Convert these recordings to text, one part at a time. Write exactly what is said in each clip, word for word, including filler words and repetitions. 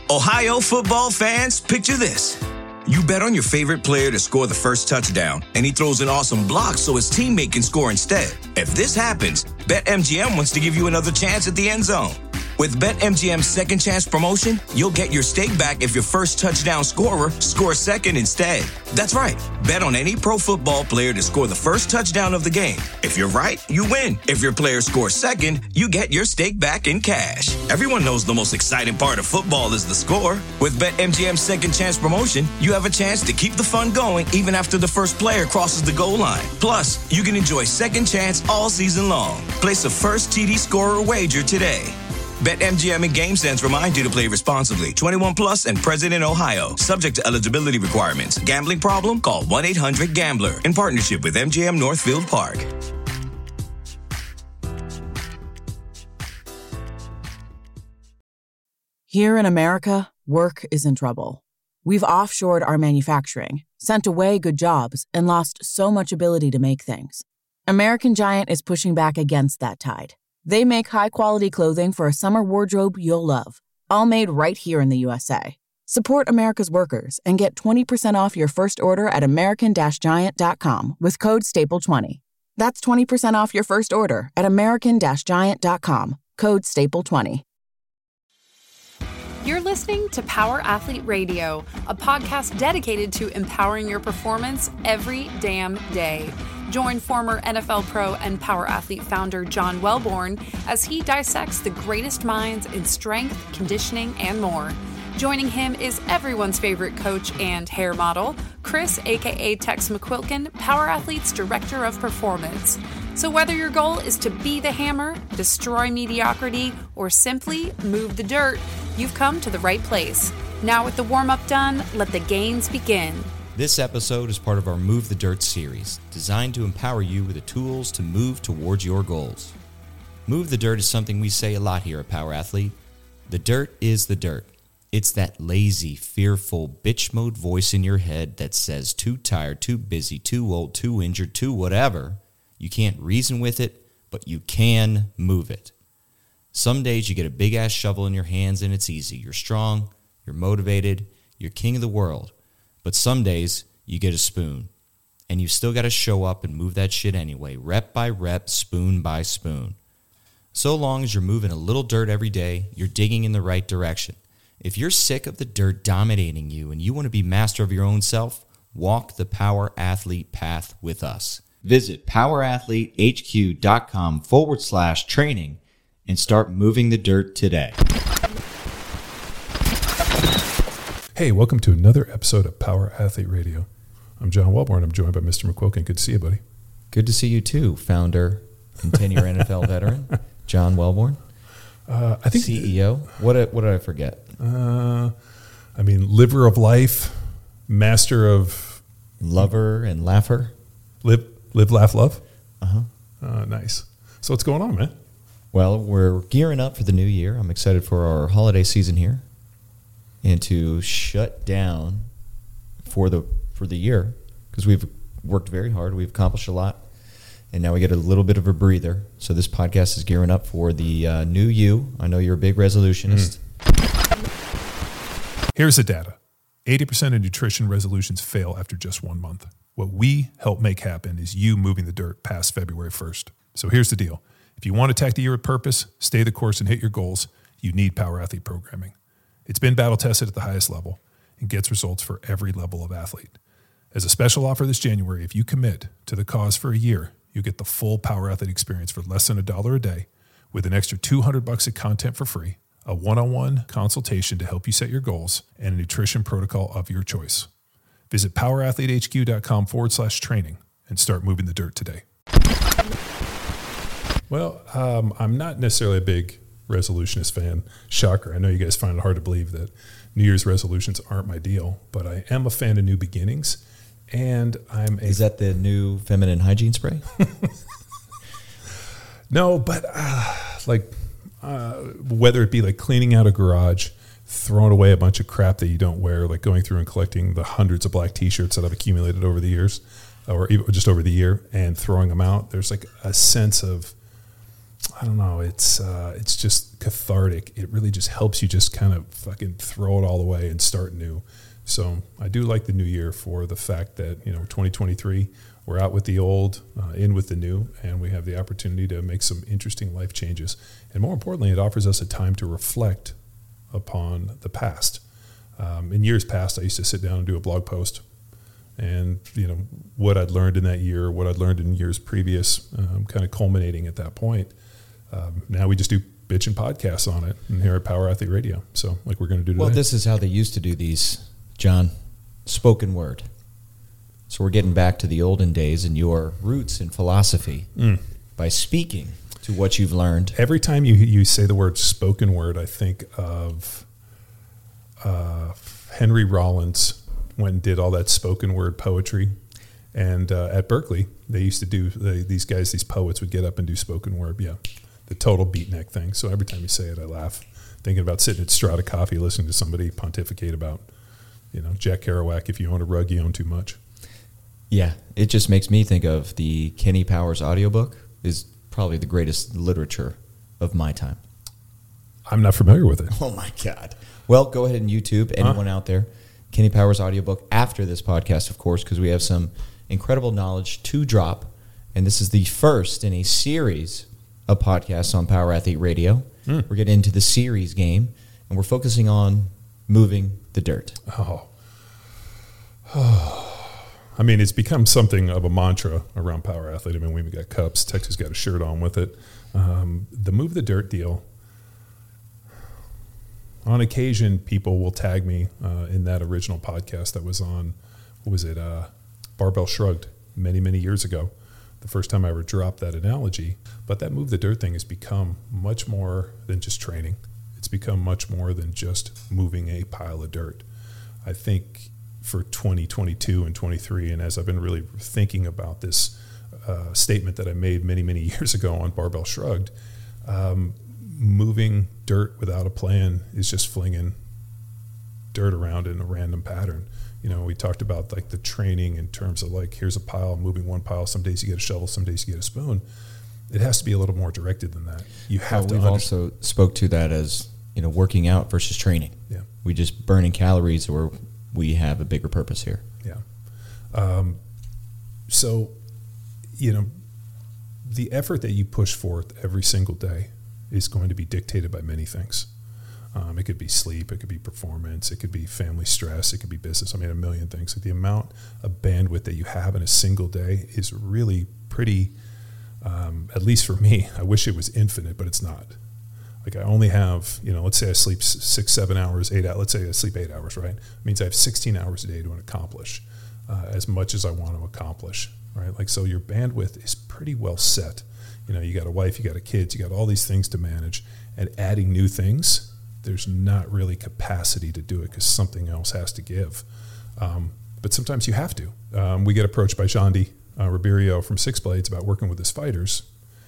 Ohio football fans, picture this. You bet on your favorite player to score the first touchdown, and he throws an awesome block so his teammate can score instead. If this happens, BetMGM wants to give you another chance at the end zone. With BetMGM's Second Chance promotion, you'll get your stake back if your first touchdown scorer scores second instead. That's right. Bet on any pro football player to score the first touchdown of the game. If you're right, you win. If your player scores second, you get your stake back in cash. Everyone knows the most exciting part of football is the score. With BetMGM's Second Chance promotion, you have a chance to keep the fun going even after the first player crosses the goal line. Plus, you can enjoy Second Chance all season long. Place a first T D scorer wager today. BetMGM and GameSense remind you to play responsibly. twenty-one plus and present in Ohio. Subject to eligibility requirements. Gambling problem? Call one eight hundred gambler. In partnership with M G M Northfield Park. Here in America, work is in trouble. We've offshored our manufacturing, sent away good jobs, and lost so much ability to make things. American Giant is pushing back against that tide. They make high-quality clothing for a summer wardrobe you'll love, all made right here in the U S A. Support America's workers and get twenty percent off your first order at American Giant dot com with code staple twenty. That's twenty percent off your first order at American Giant dot com, code staple twenty. You're listening to Power Athlete Radio, a podcast dedicated to empowering your performance every damn day. Join former N F L pro and Power Athlete founder John Welborn as he dissects the greatest minds in strength, conditioning, and more. Joining him is everyone's favorite coach and hair model, Chris, aka Tex McQuilkin, Power Athlete's Director of Performance. So whether your goal is to be the hammer, destroy mediocrity, or simply move the dirt, you've come to the right place. Now with the warm-up done, let the gains begin. This episode is part of our Move the Dirt series, designed to empower you with the tools to move towards your goals. Move the dirt is something we say a lot here at Power Athlete. The dirt is the dirt. It's that lazy, fearful, bitch mode voice in your head that says too tired, too busy, too old, too injured, too whatever. You can't reason with it, but you can move it. Some days you get a big-ass shovel in your hands and it's easy. You're strong, you're motivated, you're king of the world. But some days, you get a spoon, and you still got to show up and move that shit anyway, rep by rep, spoon by spoon. So long as you're moving a little dirt every day, you're digging in the right direction. If you're sick of the dirt dominating you and you want to be master of your own self, walk the Power Athlete path with us. Visit powerathletehq.com forward slash training and start moving the dirt today. Hey, welcome to another episode of Power Athlete Radio. I'm John Welborn. I'm joined by Mister McQuilkin. Good to see you, buddy. Good to see you too, founder and ten-year N F L veteran, John Welborn. Uh, I think C E O. What did, what did I forget? Uh, I mean, liver of life, master of lover and laugher. Live, live, laugh, love. Uh-huh. Uh, nice. So what's going on, man? Well, we're gearing up for the new year. I'm excited for our holiday season here. And to shut down for the for the year, because we've worked very hard, we've accomplished a lot, and now we get a little bit of a breather. So this podcast is gearing up for the uh, new you. I know you're a big resolutionist. Mm. Here's the data. eighty percent of nutrition resolutions fail after just one month. What we help make happen is you moving the dirt past February first. So here's the deal. If you want to attack the year with purpose, stay the course, and hit your goals, you need Power Athlete programming. It's been battle-tested at the highest level and gets results for every level of athlete. As a special offer this January, if you commit to the cause for a year, you get the full Power Athlete experience for less than a dollar a day with an extra two hundred bucks of content for free, a one-on-one consultation to help you set your goals, and a nutrition protocol of your choice. Visit powerathletehq.com forward slash training and start moving the dirt today. Well, um, I'm not necessarily a big resolutionist fan. Shocker. I know you guys find it hard to believe that New Year's resolutions aren't my deal, but I am a fan of new beginnings, and I'm a... Is that the new feminine hygiene spray? No, but uh, like uh, whether it be like cleaning out a garage, throwing away a bunch of crap that you don't wear, like going through and collecting the hundreds of black T-shirts that I've accumulated over the years, or even just over the year, and throwing them out. There's like a sense of I don't know. It's uh, it's just cathartic. It really just helps you just kind of fucking throw it all away and start new. So I do like the new year for the fact that, you know, twenty twenty-three, we're out with the old, uh, in with the new, and we have the opportunity to make some interesting life changes. And more importantly, it offers us a time to reflect upon the past. Um, in years past, I used to sit down and do a blog post and, you know, what I'd learned in that year, what I'd learned in years previous, um, kind of culminating at that point. Um, now we just do bitch and podcasts on it, and here at Power Athlete Radio. So like we're going to do today. Well, this is how they used to do these, John. Spoken word. So we're getting back to the olden days and your roots in philosophy mm. by speaking to what you've learned. Every time you you say the word spoken word, I think of uh, Henry Rollins went and did all that spoken word poetry. And uh, at Berkeley, they used to do, they, these guys, these poets would get up and do spoken word. Yeah, the total beatnik thing. So every time you say it, I laugh, thinking about sitting at Strata Coffee listening to somebody pontificate about, you know, Jack Kerouac, if you own a rug, you own too much. Yeah, it just makes me think of the Kenny Powers audiobook is probably the greatest literature of my time. I'm not familiar with it. Oh, my God. Well, go ahead and YouTube, anyone huh? out there, Kenny Powers audiobook after this podcast, of course, because we have some incredible knowledge to drop. And this is the first in a series of podcasts on Power Athlete Radio. Mm. We're getting into the series game, and we're focusing on moving the dirt. Oh. I mean, it's become something of a mantra around Power Athlete. I mean, we've got cups. Texas got a shirt on with it. Um, the Move the Dirt deal, on occasion, people will tag me uh, in that original podcast that was on, what was it, uh, Barbell Shrugged many, many years ago, the first time I ever dropped that analogy. But that Move the Dirt thing has become much more than just training. It's become much more than just moving a pile of dirt. I think for twenty twenty-two and twenty-three, and as I've been really thinking about this uh, statement that I made many, many years ago on Barbell Shrugged, um, moving dirt without a plan is just flinging dirt around in a random pattern. You know, we talked about like the training in terms of like, here's a pile, moving one pile. Some days you get a shovel, some days you get a spoon. It has to be a little more directed than that. You have well, to. We've understand. also spoke to that as, you know, working out versus training. Yeah, we just burning calories, or we have a bigger purpose here. Yeah. Um, so, you know, the effort that you push forth every single day is going to be dictated by many things. Um, it could be sleep, it could be performance, it could be family stress, it could be business. I mean, a million things. Like the amount of bandwidth that you have in a single day is really pretty, um, at least for me, I wish it was infinite, but it's not. Like I only have, you know, let's say I sleep six, seven hours, eight hours, let's say I sleep eight hours, right? It means I have sixteen hours a day to accomplish uh, as much as I want to accomplish, right? Like, so your bandwidth is pretty well set. You know, you got a wife, you got a kid, you got all these things to manage, and adding new things, there's not really capacity to do it because something else has to give. Um, but sometimes you have to. Um, we get approached by Shandy uh, Ribeiro from Six Blades about working with his fighters,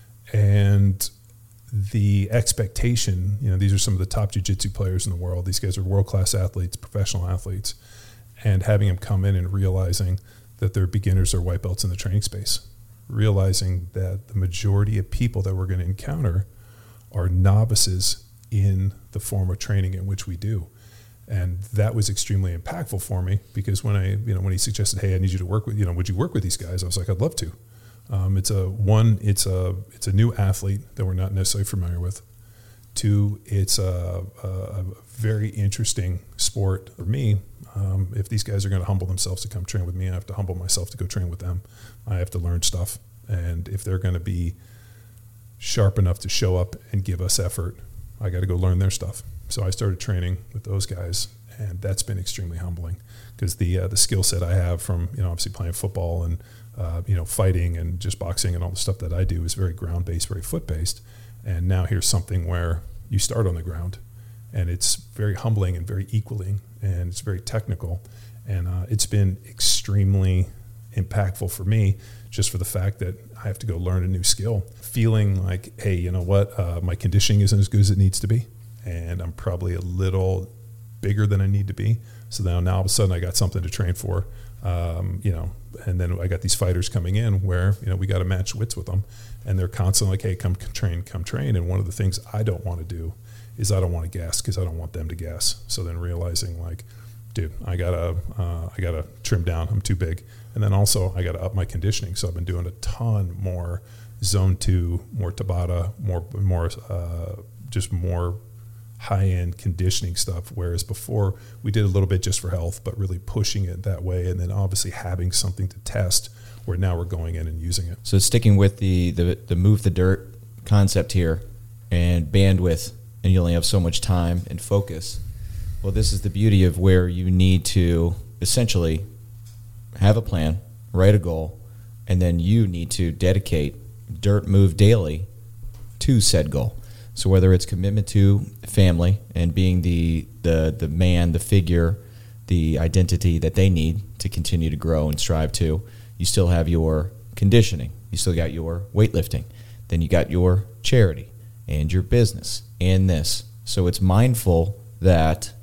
and the expectation, you know, these are some of the top jiu-jitsu players in the world. These guys are world-class athletes, professional athletes, and having them come in and realizing that they're beginners or white belts in the training space, realizing that the majority of people that we're going to encounter are novices in the form of training in which we do. And that was extremely impactful for me because when I, you know, when he suggested, hey, I need you to work with, you know, would you work with these guys? I was like, I'd love to. Um, it's a one, it's a, it's a new athlete that we're not necessarily familiar with. Two, it's a, a, a very interesting sport for me. Um, if these guys are going to humble themselves to come train with me, I have to humble myself to go train with them. I have to learn stuff. And if they're going to be sharp enough to show up and give us effort, I got to go learn their stuff. So I started training with those guys, and that's been extremely humbling because the uh, the skill set I have from, you know, obviously playing football and uh, you know, fighting and just boxing and all the stuff that I do is very ground based, very foot based. And now here's something where you start on the ground, and it's very humbling and very equaling, and it's very technical, and uh, it's been extremely impactful for me just for the fact that I have to go learn a new skill, feeling like, hey, you know what, uh, my conditioning isn't as good as it needs to be, and I'm probably a little bigger than I need to be. So now, now all of a sudden I got something to train for, um, you know, and then I got these fighters coming in where, you know, we got to match wits with them, and they're constantly like, hey, come train, come train. And one of the things I don't want to do is I don't want to gas because I don't want them to gas. So then realizing like, dude, I gotta, uh, I gotta trim down. I'm too big. And then also I gotta up my conditioning. So I've been doing a ton more zone two, more Tabata, more, more, uh, just more high-end conditioning stuff, whereas before we did a little bit just for health, but really pushing it that way, and then obviously having something to test where now we're going in and using it. So sticking with the, the, the move the dirt concept here and bandwidth, and you only have so much time and focus. Well, this is the beauty of where you need to essentially have a plan, write a goal, and then you need to dedicate dirt move daily to said goal. So whether it's commitment to family and being the, the the man, the figure, the identity that they need to continue to grow and strive to, you still have your conditioning. You still got your weightlifting. Then you got your charity and your business and this. So it's mindful that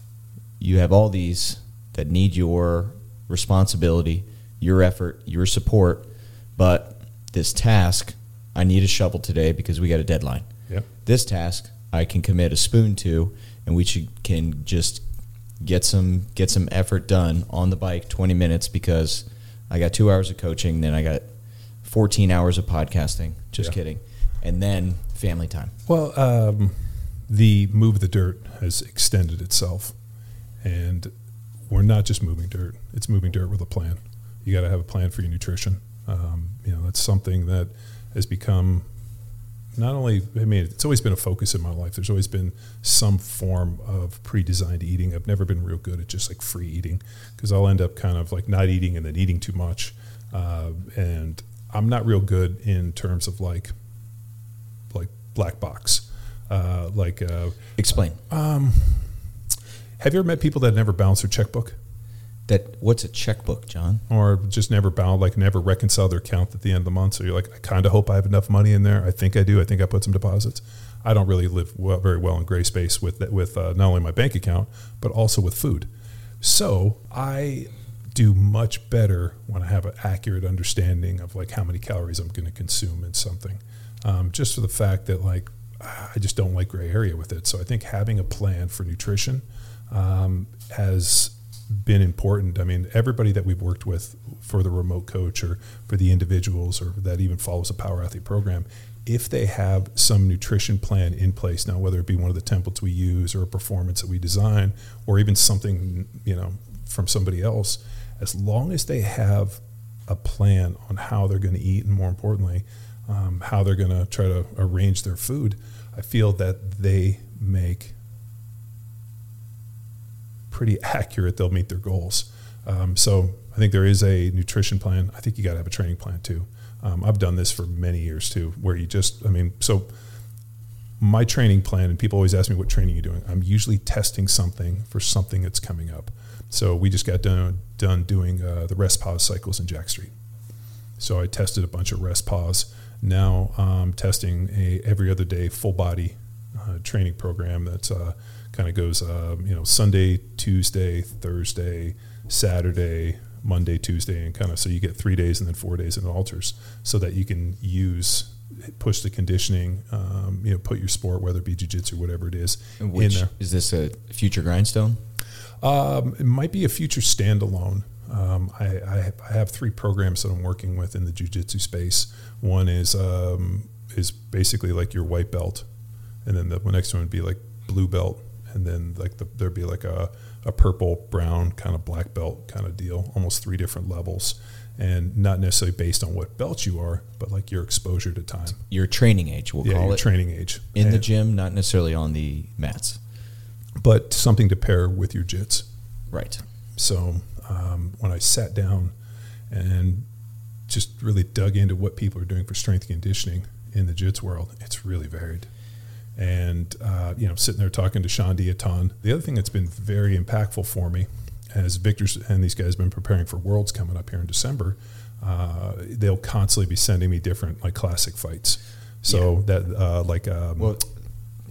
you have all these that need your responsibility, your effort, your support, but this task, I need a shovel today because we got a deadline. Yep. This task I can commit a spoon to, and we should, can just get some get some effort done on the bike, twenty minutes, because I got two hours of coaching, then I got fourteen hours of podcasting. Just yeah. kidding. And then family time. Well, um, the move the dirt has extended itself, and we're not just moving dirt. It's moving dirt with a plan. You got to have a plan for your nutrition. Um, you know, that's something that has become not only, I mean, it's always been a focus in my life. There's always been some form of pre-designed eating. I've never been real good at just like free eating, because I'll end up kind of like not eating and then eating too much. Uh, and I'm not real good in terms of like, like black box. Uh, like, uh, Explain. Um, have you ever met people that never balance their checkbook? That what's a checkbook, John? Or just never balance, like never reconcile their account at the end of the month. So you're like, I kind of hope I have enough money in there. I think I do. I think I put some deposits. I don't really live well, very well in gray space with with uh, not only my bank account, but also with food. So I do much better when I have an accurate understanding of like how many calories I'm going to consume in something. Um, just for the fact that like, I just don't like gray area with it. So I think having a plan for nutrition um, has been important. I mean, everybody that we've worked with for the remote coach or for the individuals or that even follows a Power Athlete program, if they have some nutrition plan in place now, whether it be one of the templates we use or a performance that we design or even something, you know, from somebody else, as long as they have a plan on how they're going to eat and more importantly, um, how they're going to try to arrange their food, I feel that they make pretty accurate, they'll meet their goals. Um, so I think there is a nutrition plan. I think you got to have a training plan too. Um, I've done this for many years too, where you just, I mean, so my training plan, and people always ask me what training you're doing. I'm usually testing something for something that's coming up. So we just got done, done doing uh, the rest pause cycles in Jack Street. So I tested a bunch of rest pause. Now I'm testing a every other day full body uh, training program that's uh, kind of goes, um, you know, Sunday, Tuesday, Thursday, Saturday, Monday, Tuesday, and kind of so you get three days and then four days in alters, so that you can use push the conditioning, um, you know, put your sport, whether it be jiu-jitsu, whatever it is, Which, in there. Is this a future grindstone? Um, it might be a future standalone. Um, I, I, I have three programs that I'm working with in the jiu-jitsu space. One is um, is basically like your white belt, and then the next one would be like blue belt, and then like the, there'd be like a, a purple, brown, kind of black belt kind of deal, almost three different levels, and not necessarily based on what belt you are, but like your exposure to time. Your training age, we'll yeah, call your it. training age. In and, the gym, not necessarily on the mats. But something to pair with your jits. Right. So um, when I sat down and just really dug into what people are doing for strength conditioning in the jits world, it's really varied. And, uh, you know, sitting there talking to Sean Diaton. The other thing that's been very impactful for me, as Victor's and these guys have been preparing for Worlds coming up here in December, uh, they'll constantly be sending me different, like, classic fights. So yeah. that, uh, like... Um, well,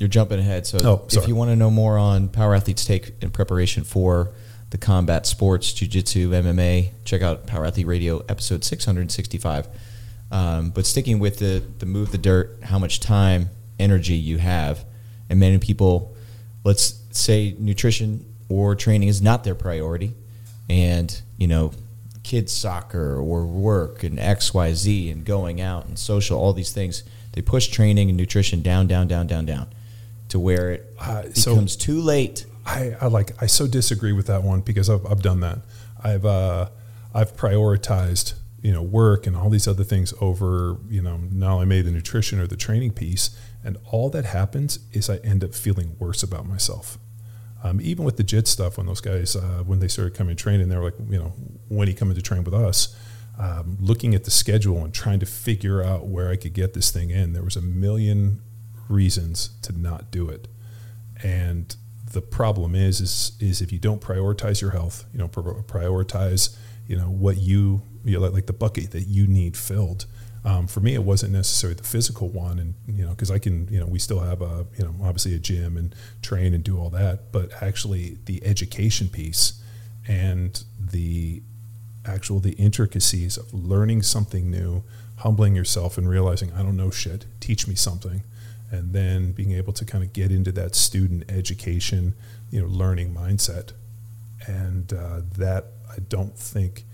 you're jumping ahead. So oh, if you want to know more on Power Athlete's take in preparation for the combat sports, jiu-jitsu, M M A, check out Power Athlete Radio episode six hundred sixty-five. Um, but sticking with the, the move the dirt, how much time, energy you have, and many people, let's say nutrition or training is not their priority, and, you know, kids soccer or work and X, Y, Z and going out and social, all these things, they push training and nutrition down, down, down, down, down to where it uh, becomes so too late. I, I like, I so disagree with that one because I've, I've done that. I've, uh, I've prioritized, you know, work and all these other things over, you know, not only maybe the nutrition or the training piece. And all that happens is I end up feeling worse about myself. Um, even with the J I T stuff, when those guys, uh, when they started coming training, they were like, you know, when he coming to train with us, um, looking at the schedule and trying to figure out where I could get this thing in, there was a million reasons to not do it. And the problem is, is, is if you don't prioritize your health, you know, prioritize, you know, what you, you know, like, like the bucket that you need filled. Um, for me, it wasn't necessarily the physical one, and you know, because I can, you know, we still have a, you know, obviously a gym and train and do all that, but actually the education piece and the actual the intricacies of learning something new, humbling yourself and realizing I don't know shit, teach me something, and then being able to kind of get into that student education, you know, learning mindset, and uh, that I don't think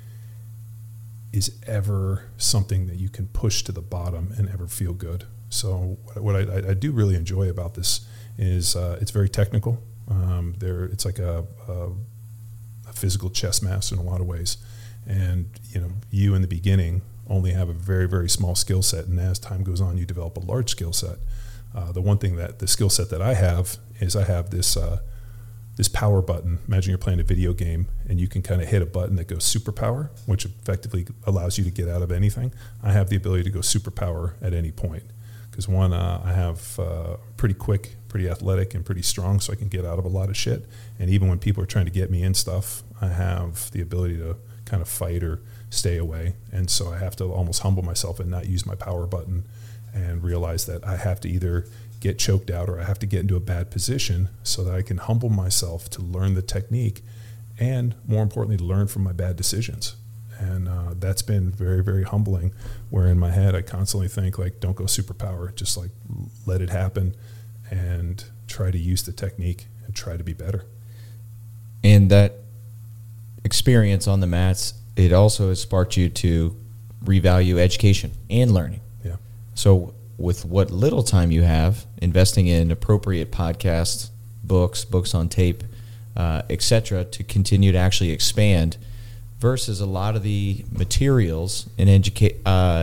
is ever something that you can push to the bottom and ever feel good. So what I, I do really enjoy about this is uh, it's very technical. Um, there, it's like a, a, a physical chess master in a lot of ways. And, you know, you in the beginning only have a very, very small skill set. And as time goes on, you develop a large skill set. Uh, the one thing that the skill set that I have is I have this, uh, this power button. Imagine you're playing a video game and you can kind of hit a button that goes superpower, which effectively allows you to get out of anything. I have the ability to go superpower at any point because one, uh, I have uh, pretty quick, pretty athletic, and pretty strong, so I can get out of a lot of shit. And even when people are trying to get me in stuff, I have the ability to kind of fight or stay away. And so I have to almost humble myself and not use my power button and realize that I have to either get choked out or I have to get into a bad position so that I can humble myself to learn the technique and, more importantly, learn from my bad decisions. And uh, that's been very, very humbling, where in my head I constantly think, like, don't go superpower, just like let it happen and try to use the technique and try to be better. And that experience on the mats, it also has sparked you to revalue education and learning. Yeah. So with what little time you have, investing in appropriate podcasts, books, books on tape, uh, et cetera, to continue to actually expand, versus a lot of the materials and educate. Uh,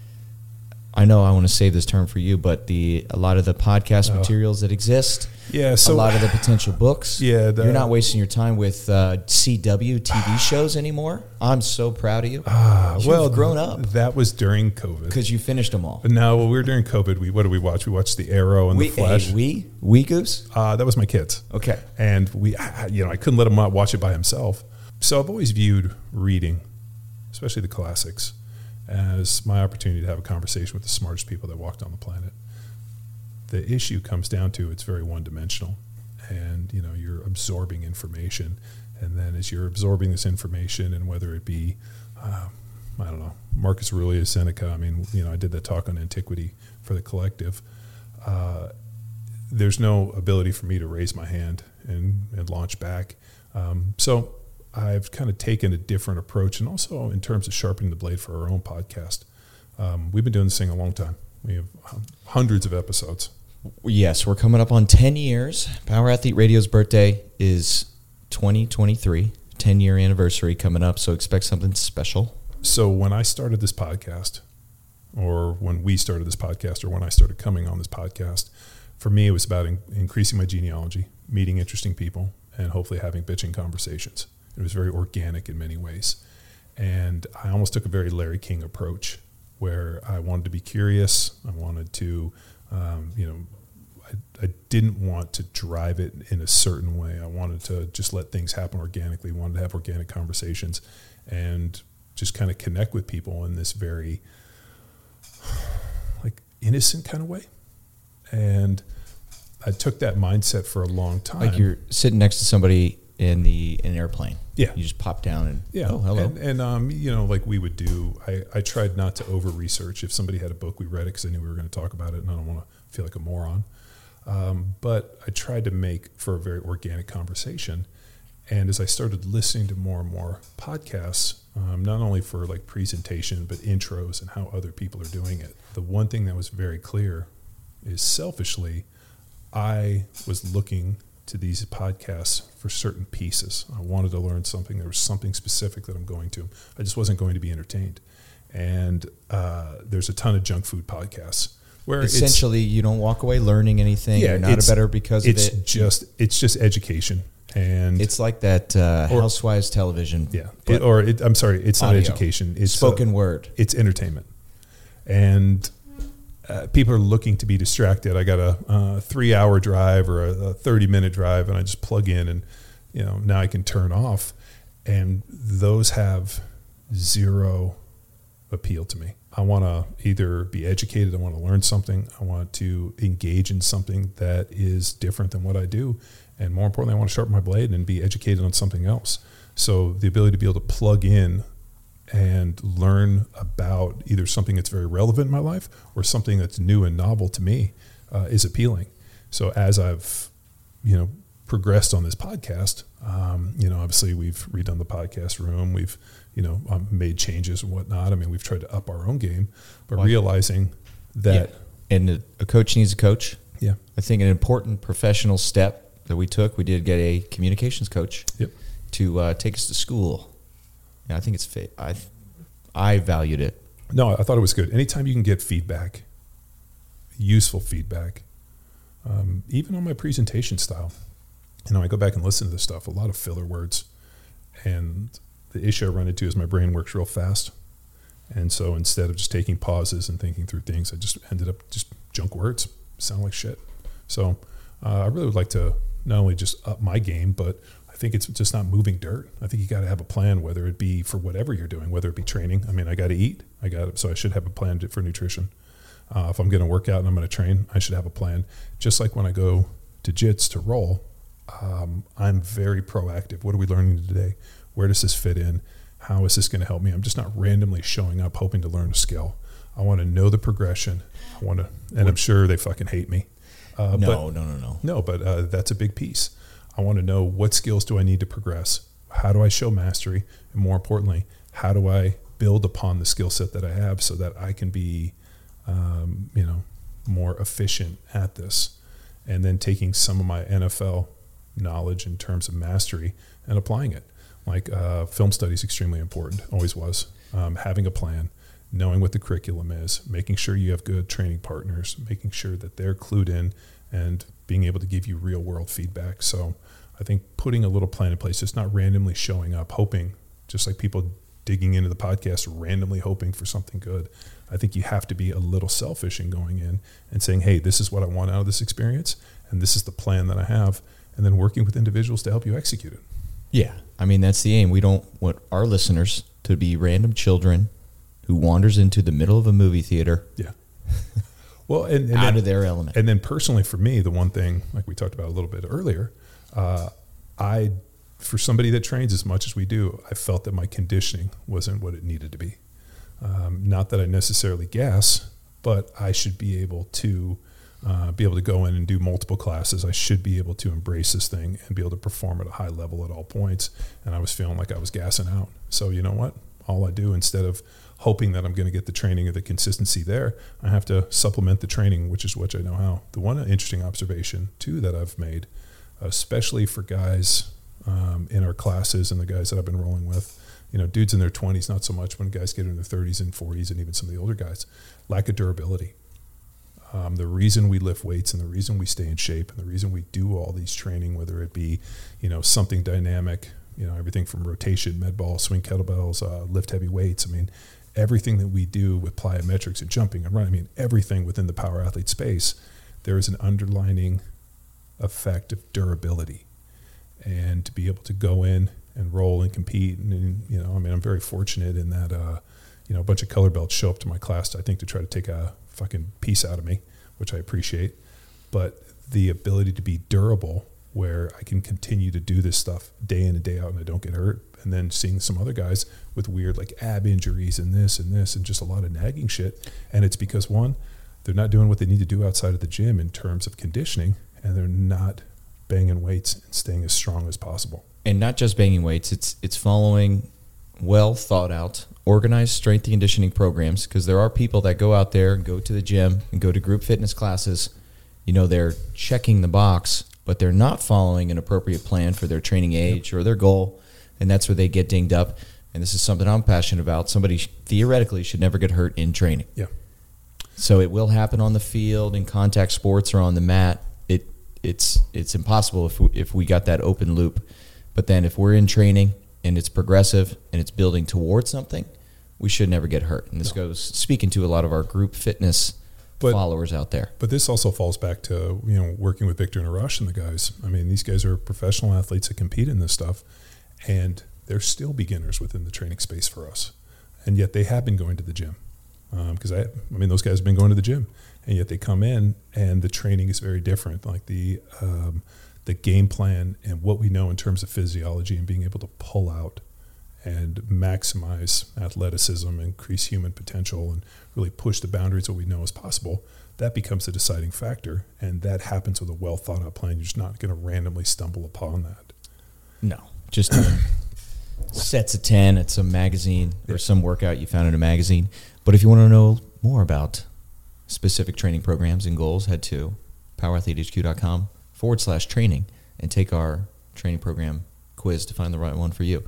I know I want to save this term for you, but the a lot of the podcast oh. materials that exist, yeah, so a lot of the potential books, yeah, the, you're not wasting your time with uh, C W T V shows anymore. I'm so proud of you. Uh, You've well, grown up. That was during COVID because you finished them all. No, well, we were during COVID. We what did we watch? We watched The Arrow and we, The Flash. Hey, we we Goose. Uh, that was my kids. Okay, and we, you know, I couldn't let him watch it by himself. So I've always viewed reading, especially the classics, as my opportunity to have a conversation with the smartest people that walked on the planet. The issue comes down to it's very one-dimensional, and you know you're absorbing information, and then as you're absorbing this information, and whether it be, uh, I don't know, Marcus Aurelius Seneca. I mean, you know, I did that talk on antiquity for the collective. Uh, there's no ability for me to raise my hand and, and launch back. Um, so. I've kind of taken a different approach, and also in terms of sharpening the blade for our own podcast. Um, we've been doing this thing a long time. We have hundreds of episodes. Yes, we're coming up on ten years. Power Athlete Radio's birthday is twenty twenty-three, ten-year anniversary coming up, so expect something special. So when I started this podcast, or when we started this podcast, or when I started coming on this podcast, for me it was about in- increasing my genealogy, meeting interesting people, and hopefully having bitching conversations. It was very organic in many ways. And I almost took a very Larry King approach where I wanted to be curious. I wanted to, um, you know, I, I didn't want to drive it in a certain way. I wanted to just let things happen organically, wanted to have organic conversations and just kind of connect with people in this very like innocent kind of way. And I took that mindset for a long time. Like you're sitting next to somebody in the in an airplane. Yeah. You just pop down and, yeah. oh, hello. And, and um, you know, like we would do, I, I tried not to over-research. If somebody had a book, we read it because I knew we were going to talk about it, and I don't want to feel like a moron. Um, but I tried to make for a very organic conversation. And as I started listening to more and more podcasts, um, not only for like presentation, but intros and how other people are doing it, the one thing that was very clear is selfishly, I was looking to these podcasts for certain pieces. I wanted to learn something. There was something specific that I'm going to. I just wasn't going to be entertained. And uh, there's a ton of junk food podcasts where essentially you don't walk away learning anything. Yeah, You're not a better because of it's it. Just, it's just education. And it's like that uh, or, Housewives television. Yeah. It, or it, I'm sorry, it's audio. not education. It's spoken uh, word. It's entertainment. And Uh, people are looking to be distracted. I got a uh, three-hour drive or a thirty-minute drive, and I just plug in, and you know now I can turn off. And those have zero appeal to me. I want to either be educated, I want to learn something, I want to engage in something that is different than what I do, and more importantly, I want to sharpen my blade and be educated on something else. So the ability to be able to plug in and learn about either something that's very relevant in my life or something that's new and novel to me uh, is appealing. So as I've, you know, progressed on this podcast, um, you know, obviously we've redone the podcast room. We've, you know, um, made changes and whatnot. I mean, we've tried to up our own game, but well, realizing that. Yeah. And a coach needs a coach. Yeah. I think an important professional step that we took, we did get a communications coach yep. to uh, take us to school. Yeah, I think it's fit. I, I valued it. No, I thought it was good. Anytime you can get feedback, useful feedback, um, even on my presentation style. You know, I go back and listen to this stuff, a lot of filler words. And the issue I run into is my brain works real fast. And so instead of just taking pauses and thinking through things, I just ended up just junk words, sound like shit. So uh, I really would like to not only just up my game, but I think it's just not moving dirt. I think you got to have a plan, whether it be for whatever you're doing, whether it be training. I mean, I got to eat. I got so I should have a plan for nutrition. Uh, if I'm going to work out and I'm going to train, I should have a plan. Just like when I go to jits to roll, um, I'm very proactive. What are we learning today? Where does this fit in? How is this going to help me? I'm just not randomly showing up hoping to learn a skill. I want to know the progression. I want to, and I'm sure they fucking hate me. Uh, no, but, no, no, no. No, but uh, that's a big piece. I want to know what skills do I need to progress? How do I show mastery? And more importantly, how do I build upon the skill set that I have so that I can be, um, you know, more efficient at this? And then taking some of my N F L knowledge in terms of mastery and applying it. Like uh, film study is extremely important, always was. Um, having a plan, knowing what the curriculum is, making sure you have good training partners, making sure that they're clued in and being able to give you real world feedback. So I think putting a little plan in place, just not randomly showing up, hoping, just like people digging into the podcast, randomly hoping for something good. I think you have to be a little selfish in going in and saying, hey, this is what I want out of this experience, and this is the plan that I have, and then working with individuals to help you execute it. Yeah. I mean, that's the aim. We don't want our listeners to be random children who wanders into the middle of a movie theater. Yeah. Well, and, and out then, of their element. And then personally for me, the one thing, like we talked about a little bit earlier, uh, I, for somebody that trains as much as we do, I felt that my conditioning wasn't what it needed to be. Um, not that I necessarily gas, but I should be able to uh, be able to go in and do multiple classes. I should be able to embrace this thing and be able to perform at a high level at all points. And I was feeling like I was gassing out. So you know what? All I do, instead of hoping that I'm going to get the training or the consistency there, I have to supplement the training, which is what I know how. The one interesting observation, too, that I've made, especially for guys um, in our classes and the guys that I've been rolling with, you know, dudes in their twenties, not so much when guys get in their thirties and forties and even some of the older guys, lack of durability. Um, the reason we lift weights and the reason we stay in shape and the reason we do all these training, whether it be, you know, something dynamic, you know, everything from rotation, med ball, swing kettlebells, uh, lift heavy weights. I mean, everything that we do with plyometrics and jumping and running, I mean, everything within the power athlete space, there is an underlining effect of durability. And to be able to go in and roll and compete, and, and you know, I mean, I'm very fortunate in that, uh, you know, a bunch of color belts show up to my class, I think, to try to take a fucking piece out of me, which I appreciate. But the ability to be durable, where I can continue to do this stuff day in and day out and I don't get hurt. And then seeing some other guys with weird like ab injuries and this and this and just a lot of nagging shit. And it's because, one, they're not doing what they need to do outside of the gym in terms of conditioning, and they're not banging weights and staying as strong as possible. And not just banging weights, it's it's following well thought out, organized strength and conditioning programs, because there are people that go out there and go to the gym and go to group fitness classes. You know, they're checking the box, but they're not following an appropriate plan for their training age yep. or their goal, and that's where they get dinged up. And this is something I'm passionate about. Somebody theoretically should never get hurt in training. Yeah. So it will happen on the field, in contact sports, or on the mat. It it's it's impossible if we, if we got that open loop. But then if we're in training and it's progressive and it's building towards something, we should never get hurt. And this no. goes speaking to a lot of our group fitness but, followers out there. But this also falls back to, you know, working with Victor and Arash and the guys. I mean, these guys are professional athletes that compete in this stuff, and they're still beginners within the training space for us. And yet they have been going to the gym. Because, um, I, I mean, those guys have been going to the gym, and yet they come in, and the training is very different. Like the um, the game plan and what we know in terms of physiology and being able to pull out and maximize athleticism, increase human potential, and really push the boundaries of what we know is possible, that becomes the deciding factor. And that happens with a well-thought-out plan. You're just not going to randomly stumble upon that. No, just sets of ten at some magazine or yeah. some workout you found in a magazine. But if you want to know more about specific training programs and goals, head to powerathletehq.com forward slash training and take our training program quiz to find the right one for you.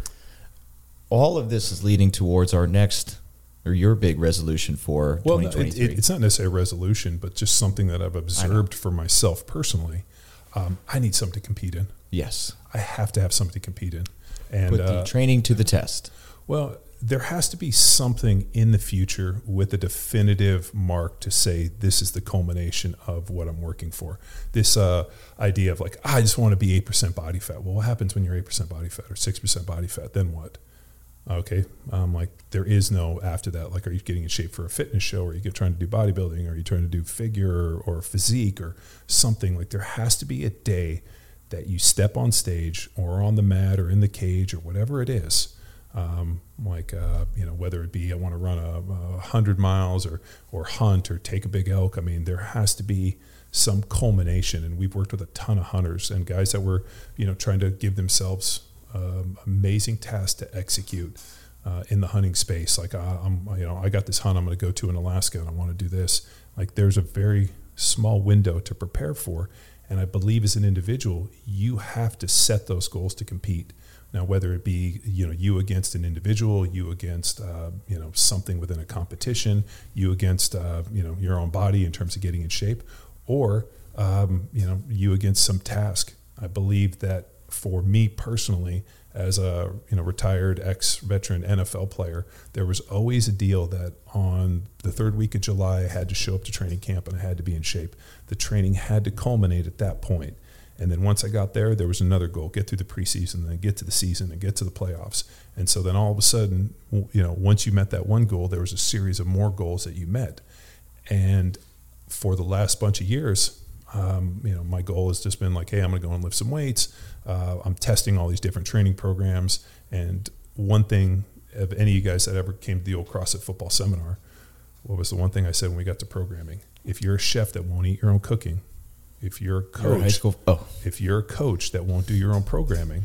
All of this is leading towards our next, or your big resolution for well, twenty twenty-three. It, it, it's not necessarily a resolution, but just something that I've observed for myself personally. Um, I need something to compete in. Yes. I have to have something to compete in. And put the uh, training to the test. Well, there has to be something in the future with a definitive mark to say this is the culmination of what I'm working for. This uh, idea of like, I just want to be eight percent body fat. Well, what happens when you're eight percent body fat or six percent body fat? Then what? Okay, um, like there is no after that. Like, are you getting in shape for a fitness show? Or are you trying to do bodybuilding? Or are you trying to do figure or, or physique or something? Like there has to be a day that you step on stage or on the mat or in the cage or whatever it is. Um, like, uh, you know, whether it be I want to run a, a hundred miles or, or hunt or take a big elk. I mean, there has to be some culmination. And we've worked with a ton of hunters and guys that were, you know, trying to give themselves um, amazing tasks to execute uh, in the hunting space. Like, uh, I'm, you know, I got this hunt I'm going to go to in Alaska and I want to do this. Like, there's a very small window to prepare for. And I believe as an individual, you have to set those goals to compete. Now, whether it be, you know, you against an individual, you against, uh, you know, something within a competition, you against, uh, you know, your own body in terms of getting in shape, or, um, you know, you against some task. I believe that for me personally, as a, you know, retired ex-veteran N F L player, there was always a deal that on the third week of July, I had to show up to training camp and I had to be in shape. The training had to culminate at that point. And then once I got there, there was another goal: get through the preseason, then get to the season, and get to the playoffs. And so then all of a sudden, you know, once you met that one goal, there was a series of more goals that you met. And for the last bunch of years, um, you know, my goal has just been like, hey, I'm going to go and lift some weights. Uh, I'm testing all these different training programs. And one thing, of any of you guys that ever came to the old CrossFit football seminar, what was the one thing I said when we got to programming? If you're a chef that won't eat your own cooking, if you're a coach, high school, oh. if you're a coach that won't do your own programming,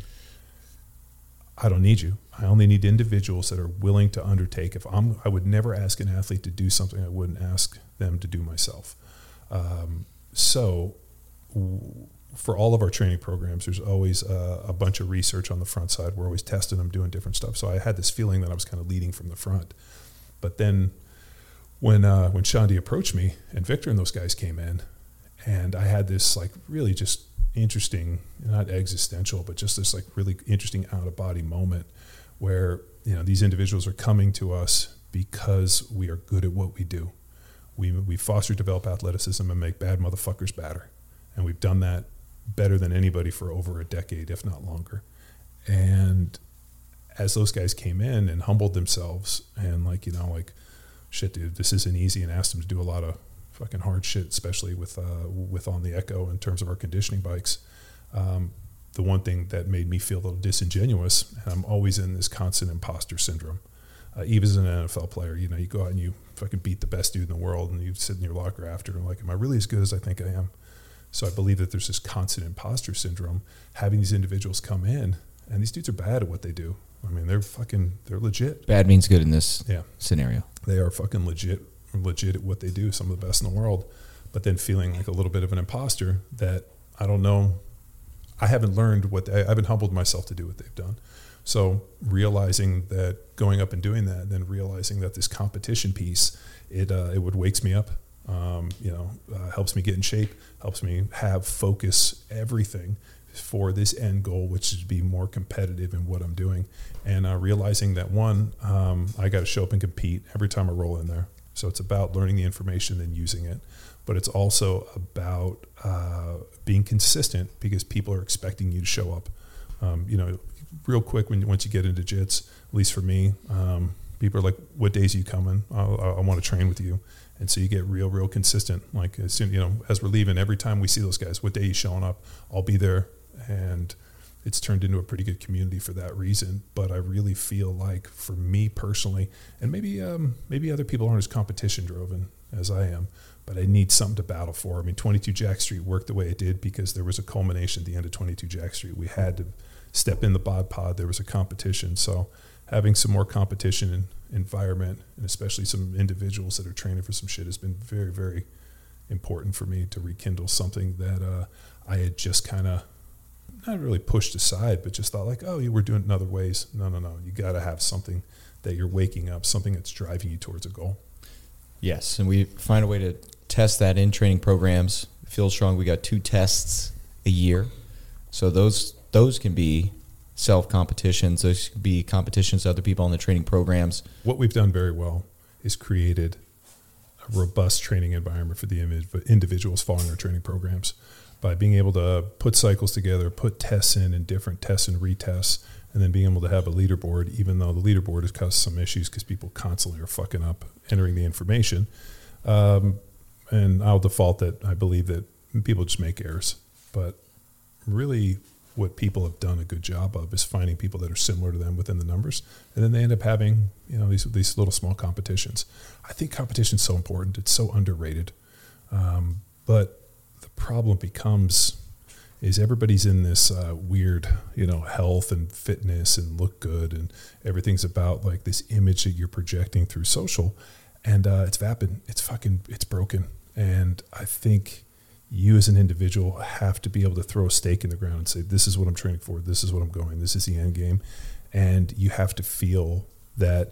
I don't need you. I only need individuals that are willing to undertake. If I'm, I would never ask an athlete to do something I wouldn't ask them to do myself. Um, so w- for all of our training programs, there's always a, a bunch of research on the front side. We're always testing them, doing different stuff. So I had this feeling that I was kind of leading from the front. But then when uh, when Shandy approached me and Victor and those guys came in, and I had this like really just interesting, not existential, but just this like really interesting out of body moment where, you know, these individuals are coming to us because we are good at what we do. We we foster, develop athleticism and make bad motherfuckers badder. And we've done that better than anybody for over a decade, if not longer. And as those guys came in and humbled themselves and like, you know, like, shit, dude, this isn't easy, and asked them to do a lot of fucking hard shit, especially with uh, with On the Echo in terms of our conditioning bikes. Um, the one thing that made me feel a little disingenuous, and I'm always in this constant imposter syndrome. Uh, even as an N F L player, you know, you go out and you fucking beat the best dude in the world, and you sit in your locker after and like, am I really as good as I think I am? So I believe that there's this constant imposter syndrome, having these individuals come in, and these dudes are bad at what they do. I mean, they're fucking, they're legit. Bad means good in this yeah. scenario. They are fucking legit, legit at what they do, some of the best in the world, but then feeling like a little bit of an imposter that I don't know, I haven't learned what, they, I haven't humbled myself to do what they've done. So realizing that, going up and doing that, and then realizing that this competition piece, it uh, it would wakes me up, um, you know, uh, helps me get in shape, helps me have focus, everything for this end goal, which is to be more competitive in what I'm doing. And uh, realizing that, one, um, I got to show up and compete every time I roll in there. So it's about learning the information and using it. But it's also about uh, being consistent, because people are expecting you to show up. Um, you know, real quick, when once you get into jits, at least for me, um, people are like, what days are you coming? I, I, I want to train with you. And so you get real, real consistent. Like, as soon, you know, as we're leaving, every time we see those guys, what day are you showing up? I'll be there. And it's turned into a pretty good community for that reason. But I really feel like, for me personally, and maybe um, maybe other people aren't as competition driven as I am, but I need something to battle for. I mean, twenty-two Jack Street worked the way it did because there was a culmination at the end of twenty-two Jack Street. We had to step in the bod pod. There was a competition. So having some more competition and environment, and especially some individuals that are training for some shit, has been very, very important for me to rekindle something that uh, I had just kind of not really pushed aside, but just thought like, oh, we're doing it in other ways. No, no, no. You got to have something that you're waking up, something that's driving you towards a goal. Yes, and we find a way to test that in training programs. Feel Strong, we got two tests a year. So those those can be self-competitions. Those can be competitions to other people in the training programs. What we've done very well is created a robust training environment for the individuals following our training programs by being able to put cycles together, put tests in and different tests and retests, and then being able to have a leaderboard, even though the leaderboard has caused some issues because people constantly are fucking up entering the information. Um, and I'll default that I believe that people just make errors. But really what people have done a good job of is finding people that are similar to them within the numbers. And then they end up having, you know, these these little small competitions. I think competition is so important. It's so underrated. Um, but the problem becomes is everybody's in this uh, weird, you know, health and fitness and look good, and everything's about like this image that you're projecting through social, and uh, it's vapid. It's fucking, it's broken. And I think you as an individual have to be able to throw a stake in the ground and say, this is what I'm training for. This is what I'm going. This is the end game. And you have to feel that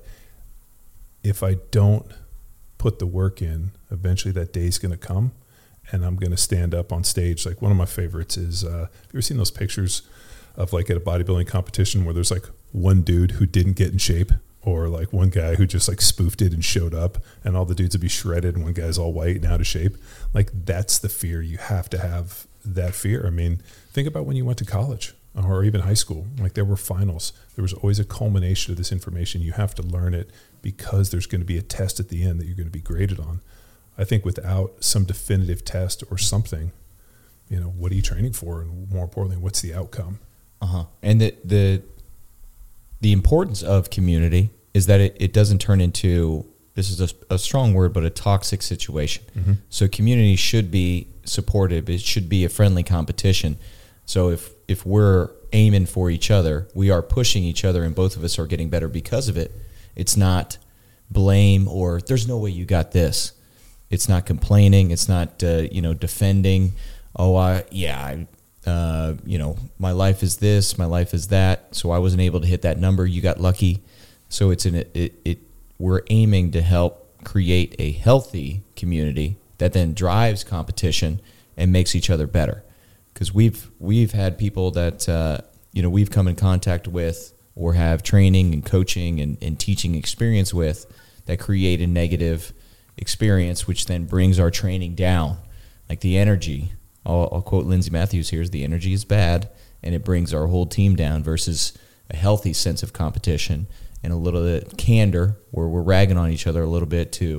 if I don't put the work in, eventually that day's going to come. And I'm going to stand up on stage. Like, one of my favorites is, uh, have you ever seen those pictures of like at a bodybuilding competition where there's like one dude who didn't get in shape, or like one guy who just like spoofed it and showed up, and all the dudes would be shredded and one guy's all white and out of shape? Like, that's the fear. You have to have that fear. I mean, think about when you went to college or even high school. Like, there were finals. There was always a culmination of this information. You have to learn it because there's going to be a test at the end that you're going to be graded on. I think without some definitive test or something, you know, what are you training for? And more importantly, what's the outcome? Uh-huh. And the the the importance of community is that it, it doesn't turn into, this is a, a strong word, but a toxic situation. Mm-hmm. So community should be supportive. It should be a friendly competition. So if, if we're aiming for each other, we are pushing each other, and both of us are getting better because of it. It's not blame or there's no way you got this. It's not complaining. It's not, uh, you know, defending. Oh, I, yeah, I, uh, you know, my life is this, my life is that. So I wasn't able to hit that number. You got lucky. So it's an, it, it, it, we're aiming to help create a healthy community that then drives competition and makes each other better. Because we've, we've had people that, uh, you know, we've come in contact with or have training and coaching and, and teaching experience with that create a negative experience, which then brings our training down. Like the energy, I'll, I'll quote Lindsay Matthews here, is the energy is bad, and it brings our whole team down, versus a healthy sense of competition and a little bit candor where we're ragging on each other a little bit to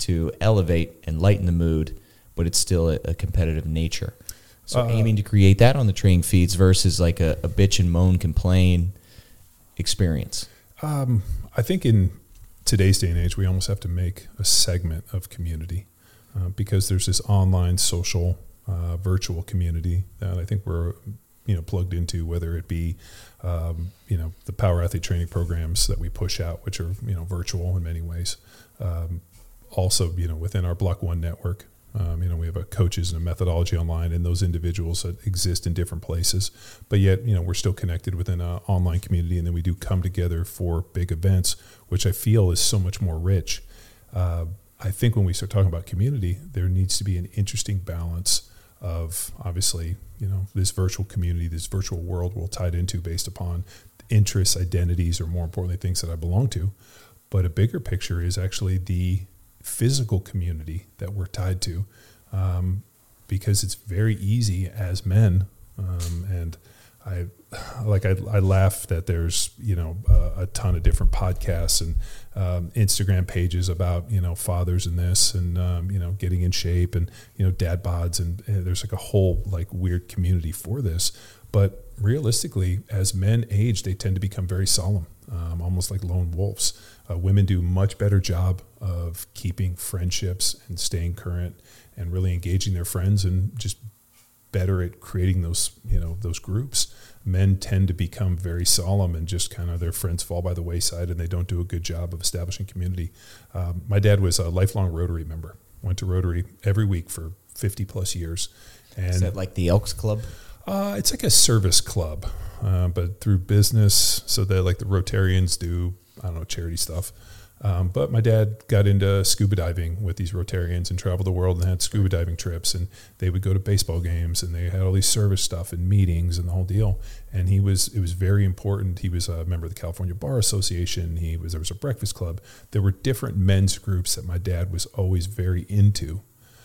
to elevate and lighten the mood, but it's still a, a competitive nature. So Uh, aiming to create that on the training feeds versus like a, a bitch and moan, complain experience. Um, I think in today's day and age, we almost have to make a segment of community uh, because there's this online, social, uh, virtual community that I think we're, you know, plugged into, whether it be, um, you know, the Power Athlete training programs that we push out, which are, you know, virtual in many ways. Um, also, you know, within our Block One network, um, you know, we have a coaches and a methodology online, and those individuals that exist in different places, but yet, you know, we're still connected within an online community, and then we do come together for big events, which I feel is so much more rich. Uh, I think when we start talking about community, there needs to be an interesting balance of, obviously, you know, this virtual community, this virtual world we'll tie it into based upon interests, identities, or more importantly, things that I belong to. But a bigger picture is actually the physical community that we're tied to, um, because it's very easy as men, um, and I like I, I laugh that there's, you know, uh, a ton of different podcasts and um, Instagram pages about, you know, fathers and this and um, you know, getting in shape and, you know, dad bods, and, and there's like a whole like weird community for this. But realistically, as men age, they tend to become very solemn, um, almost like lone wolves. Uh, women do a much better job of keeping friendships and staying current and really engaging their friends, and just better at creating those, you know, those groups. Men tend to become very solemn and just kind of their friends fall by the wayside, and they don't do a good job of establishing community. Um, my dad was a lifelong Rotary member, went to Rotary every week for fifty plus years. And Is that like the Elks Club? Uh, it's like a service club, uh, but through business. So that like the Rotarians do, I don't know, charity stuff. Um, but my dad got into scuba diving with these Rotarians and traveled the world and had scuba diving trips, and they would go to baseball games, and they had all these service stuff and meetings and the whole deal. And he was, it was very important. He was a member of the California Bar Association. He was, there was a breakfast club. There were different men's groups that my dad was always very into,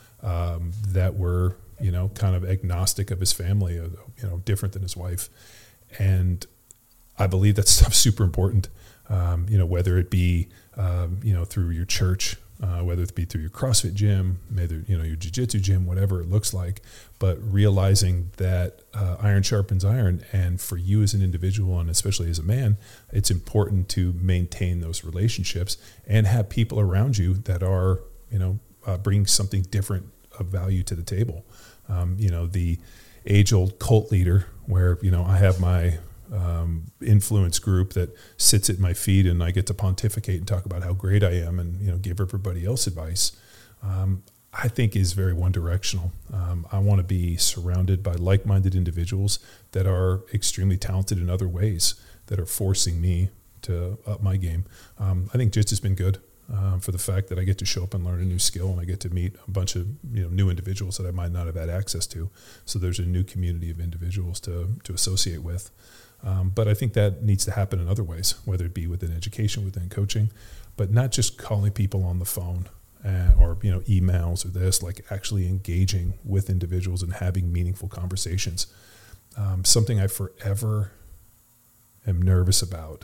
um, that were, you know, kind of agnostic of his family, you know, different than his wife. And I believe that stuff's super important. Um, you know, whether it be, um, you know, through your church, uh, whether it be through your CrossFit gym, maybe, you know, your jiu-jitsu gym, whatever it looks like, but realizing that uh, iron sharpens iron. And for you as an individual, and especially as a man, it's important to maintain those relationships and have people around you that are, you know, uh, bringing something different of value to the table. Um, you know, the age-old cult leader where, you know, I have my um, influence group that sits at my feet, and I get to pontificate and talk about how great I am and, you know, give everybody else advice, um, I think is very one-directional. Um, I want to be surrounded by like-minded individuals that are extremely talented in other ways, that are forcing me to up my game. Um, I think Jits has been good. Um, for the fact that I get to show up and learn a new skill, and I get to meet a bunch of, you know, new individuals that I might not have had access to. So there's a new community of individuals to to associate with. Um, but I think that needs to happen in other ways, whether it be within education, within coaching, but not just calling people on the phone uh, or, you know, emails or this, like actually engaging with individuals and having meaningful conversations. Um, something I forever am nervous about.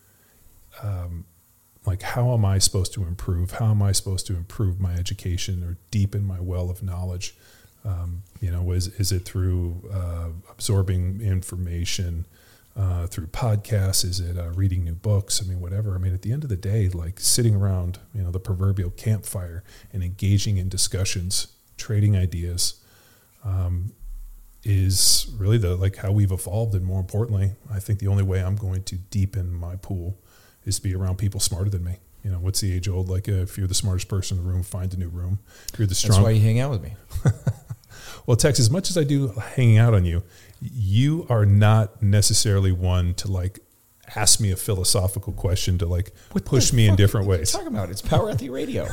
Um, Like, how am I supposed to improve? How am I supposed to improve my education or deepen my well of knowledge? Um, you know, is is it through uh, absorbing information, uh, through podcasts? Is it uh, reading new books? I mean, whatever. I mean, at the end of the day, like sitting around, you know, the proverbial campfire and engaging in discussions, trading ideas, um, is really the like how we've evolved. And more importantly, I think the only way I'm going to deepen my pool is to be around people smarter than me. You know, what's the age old, like, uh, if you're the smartest person in the room, find a new room. If you're the strong. That's why you hang out with me. Well, Tex, as much as I do hanging out on you, you are not necessarily one to, like, ask me a philosophical question to, like, what push me in different ways. What are you talking about? It's Power Athlete Radio.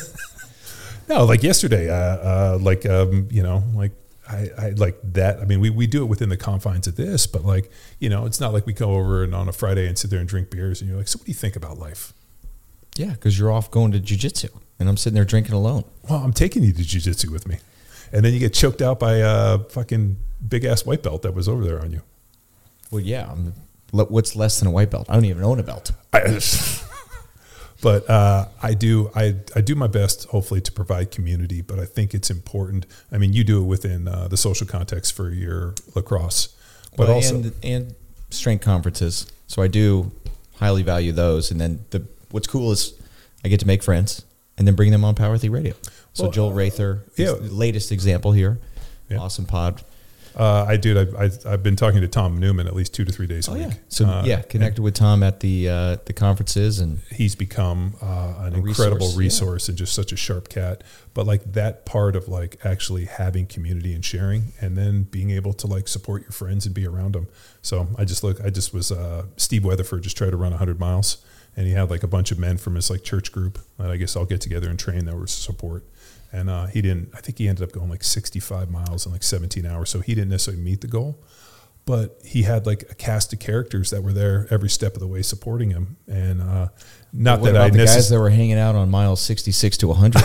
No, like yesterday, uh, uh, like, um, you know, like, I, I like that. I mean, we, we do it within the confines of this, but like, you know, it's not like we go over and on a Friday and sit there and drink beers and you're like, so what do you think about life? Yeah, because you're off going to jiu-jitsu and I'm sitting there drinking alone. Well, I'm taking you to jiu-jitsu with me. And then you get choked out by a fucking big ass white belt that was over there on you. Well, yeah. I'm, what's less than a white belt? I don't even own a belt. I, But uh, I do I, I do my best, hopefully, to provide community. But I think it's important. I mean, you do it within uh, the social context for your lacrosse, but well, also and, and strength conferences. So I do highly value those. And then the what's cool is I get to make friends and then bring them on Power Athlete Radio. So well, Joel Rather is yeah. the latest example here. Yeah. Awesome pod. Uh, I do. I've, I've, I've been talking to Tom Newman at least two to three days a Oh, week. yeah. So, uh, yeah, connected with Tom at the uh, the conferences. And he's become uh, an A incredible resource, resource yeah. and just such a sharp cat. But like that part of like actually having community and sharing, and then being able to like support your friends and be around them. So I just look. I just was uh, Steve Weatherford just tried to run one hundred miles, and he had like a bunch of men from his like church group that I guess I'll get together and train that was support. And uh, he didn't, I think he ended up going like sixty-five miles in like seventeen hours. So he didn't necessarily meet the goal, but he had like a cast of characters that were there every step of the way supporting him. And uh, not what that about I the necess- guys that were hanging out on miles sixty-six to one hundred?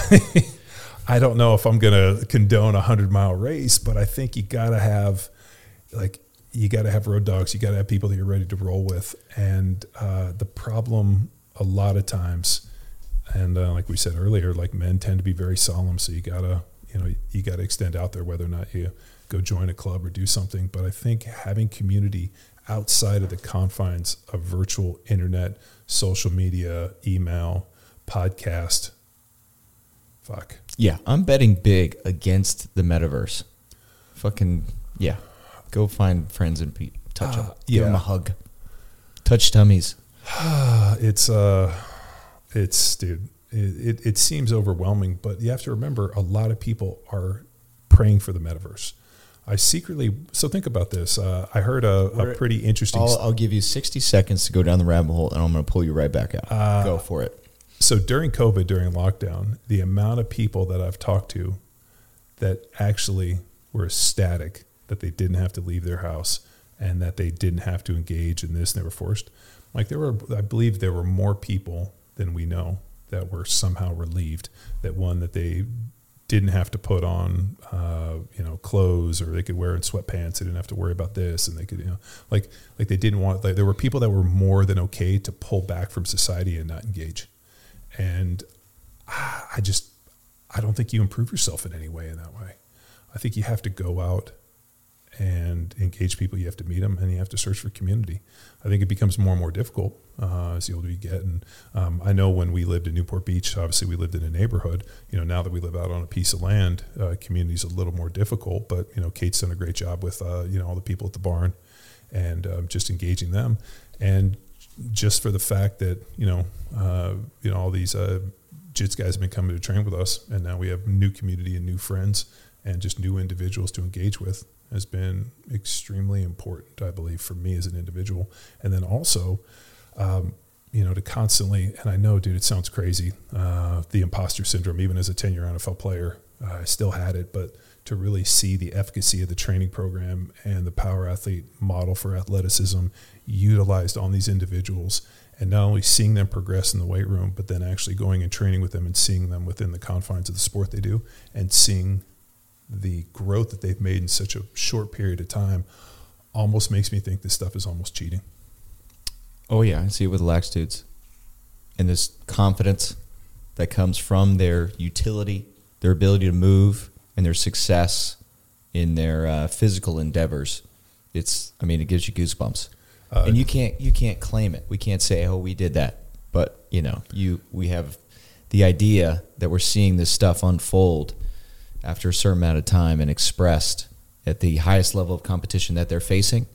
I don't know if I'm going to condone a hundred mile race, but I think you got to have like, you got to have road dogs. You got to have people that you're ready to roll with. And uh, the problem a lot of times, and uh, like we said earlier, like men tend to be very solemn. So you gotta, you know, you gotta extend out there, whether or not you go join a club or do something. But I think having community outside of the confines of virtual internet, social media, email, podcast, fuck. Yeah, I'm betting big against the metaverse. Fucking, yeah. Go find friends and pe- touch them. Uh, Give yeah. them a hug. Touch tummies. it's, uh, it's, dude, it, it, it seems overwhelming, but you have to remember a lot of people are praying for the metaverse. I secretly, so think about this. Uh, I heard a, a pretty interesting. I'll, I'll give you sixty seconds to go down the rabbit hole, and I'm going to pull you right back out. Uh, go for it. So during COVID, during lockdown, the amount of people that I've talked to that actually were ecstatic that they didn't have to leave their house and that they didn't have to engage in this and they were forced. Like there were, I believe there were more people than we know that were somehow relieved that one, that they didn't have to put on, uh, you know, clothes, or they could wear in sweatpants. They didn't have to worry about this. And they could, you know, like, like they didn't want, like there were people that were more than okay to pull back from society and not engage. And I just, I don't think you improve yourself in any way in that way. I think you have to go out and engage people. You have to meet them, and you have to search for community. I think it becomes more and more difficult uh, as the older you get. And um, I know when we lived in Newport Beach, obviously we lived in a neighborhood. You know, now that we live out on a piece of land, uh, community is a little more difficult. But you know, Kate's done a great job with uh, you know, all the people at the barn and um, just engaging them. And just for the fact that you know, uh, you know, all these uh, Jits guys have been coming to train with us, and now we have new community and new friends and just new individuals to engage with, has been extremely important, I believe, for me as an individual. And then also, um, you know, to constantly, and I know, dude, it sounds crazy, uh, the imposter syndrome, even as a ten-year N F L player, uh, I still had it, but to really see the efficacy of the training program and the Power Athlete model for athleticism utilized on these individuals, and not only seeing them progress in the weight room, but then actually going and training with them and seeing them within the confines of the sport they do, and seeing the growth that they've made in such a short period of time almost makes me think this stuff is almost cheating. Oh, yeah. I see it with lax dudes. And this confidence that comes from their utility, their ability to move, and their success in their uh, physical endeavors. It's, I mean, it gives you goosebumps. Uh, and you can't, you can't claim it. We can't say, oh, we did that. But, you know, you, we have the idea that we're seeing this stuff unfold after a certain amount of time and expressed at the highest level of competition that they're facing,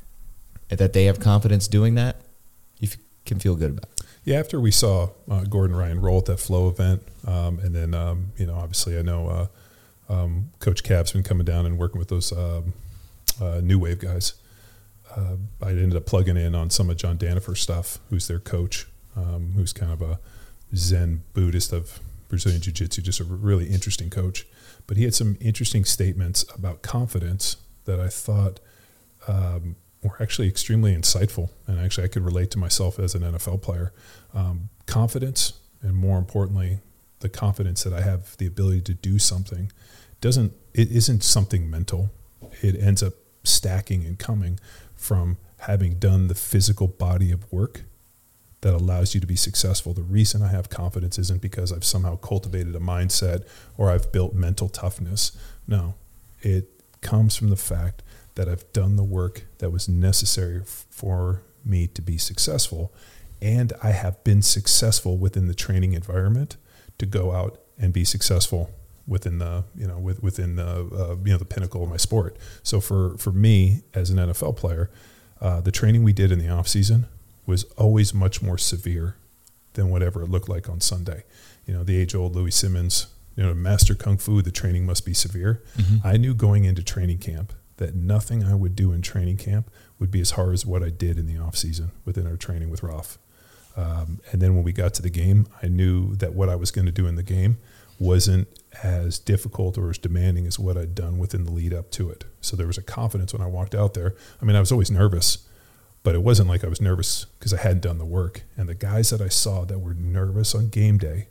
and that they have confidence doing that, you f- can feel good about it. Yeah, after we saw uh, Gordon Ryan roll at that Flow event, um, and then, um, you know, obviously I know uh, um, Coach Cab's been coming down and working with those um, uh, New Wave guys. Uh, I ended up plugging in on some of John Danifer's stuff, who's their coach, um, who's kind of a Zen Buddhist of Brazilian Jiu-Jitsu, just a really interesting coach. But he had some interesting statements about confidence that I thought um, were actually extremely insightful. And actually I could relate to myself as an N F L player. Um, confidence, and more importantly, the confidence that I have the ability to do something, doesn't, it isn't something mental. It ends up stacking and coming from having done the physical body of work that allows you to be successful. The reason I have confidence isn't because I've somehow cultivated a mindset or I've built mental toughness. No, it comes from the fact that I've done the work that was necessary f- for me to be successful. And I have been successful within the training environment to go out and be successful within the, you know, with, within the, uh, you know, the pinnacle of my sport. So for, for me as an N F L player, uh, the training we did in the off season was always much more severe than whatever it looked like on Sunday. You know, the age-old Louis Simmons, you know, master kung fu, the training must be severe. Mm-hmm. I knew going into training camp that nothing I would do in training camp would be as hard as what I did in the off-season within our training with Ralph. Um, and then when we got to the game, I knew that what I was going to do in the game wasn't as difficult or as demanding as what I'd done within the lead up to it. So there was a confidence when I walked out there. I mean, I was always nervous, but it wasn't like I was nervous because I hadn't done the work. And the guys that I saw that were nervous on game day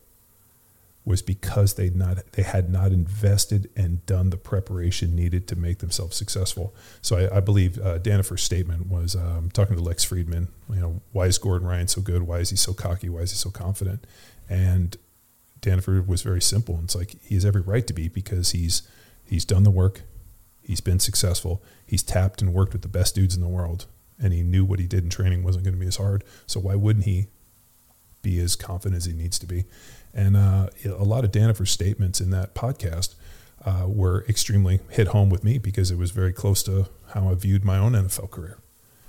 was because they not they had not invested and done the preparation needed to make themselves successful. So I, I believe uh, Danifer's statement was um, talking to Lex Friedman. You know, why is Gordon Ryan so good? Why is he so cocky? Why is he so confident? And Danifer was very simple. It's like he has every right to be because he's he's done the work, he's been successful, he's tapped and worked with the best dudes in the world, and he knew what he did in training wasn't going to be as hard. So why wouldn't he be as confident as he needs to be? And uh, a lot of Danifer's statements in that podcast uh, were extremely hit home with me because it was very close to how I viewed my own N F L career.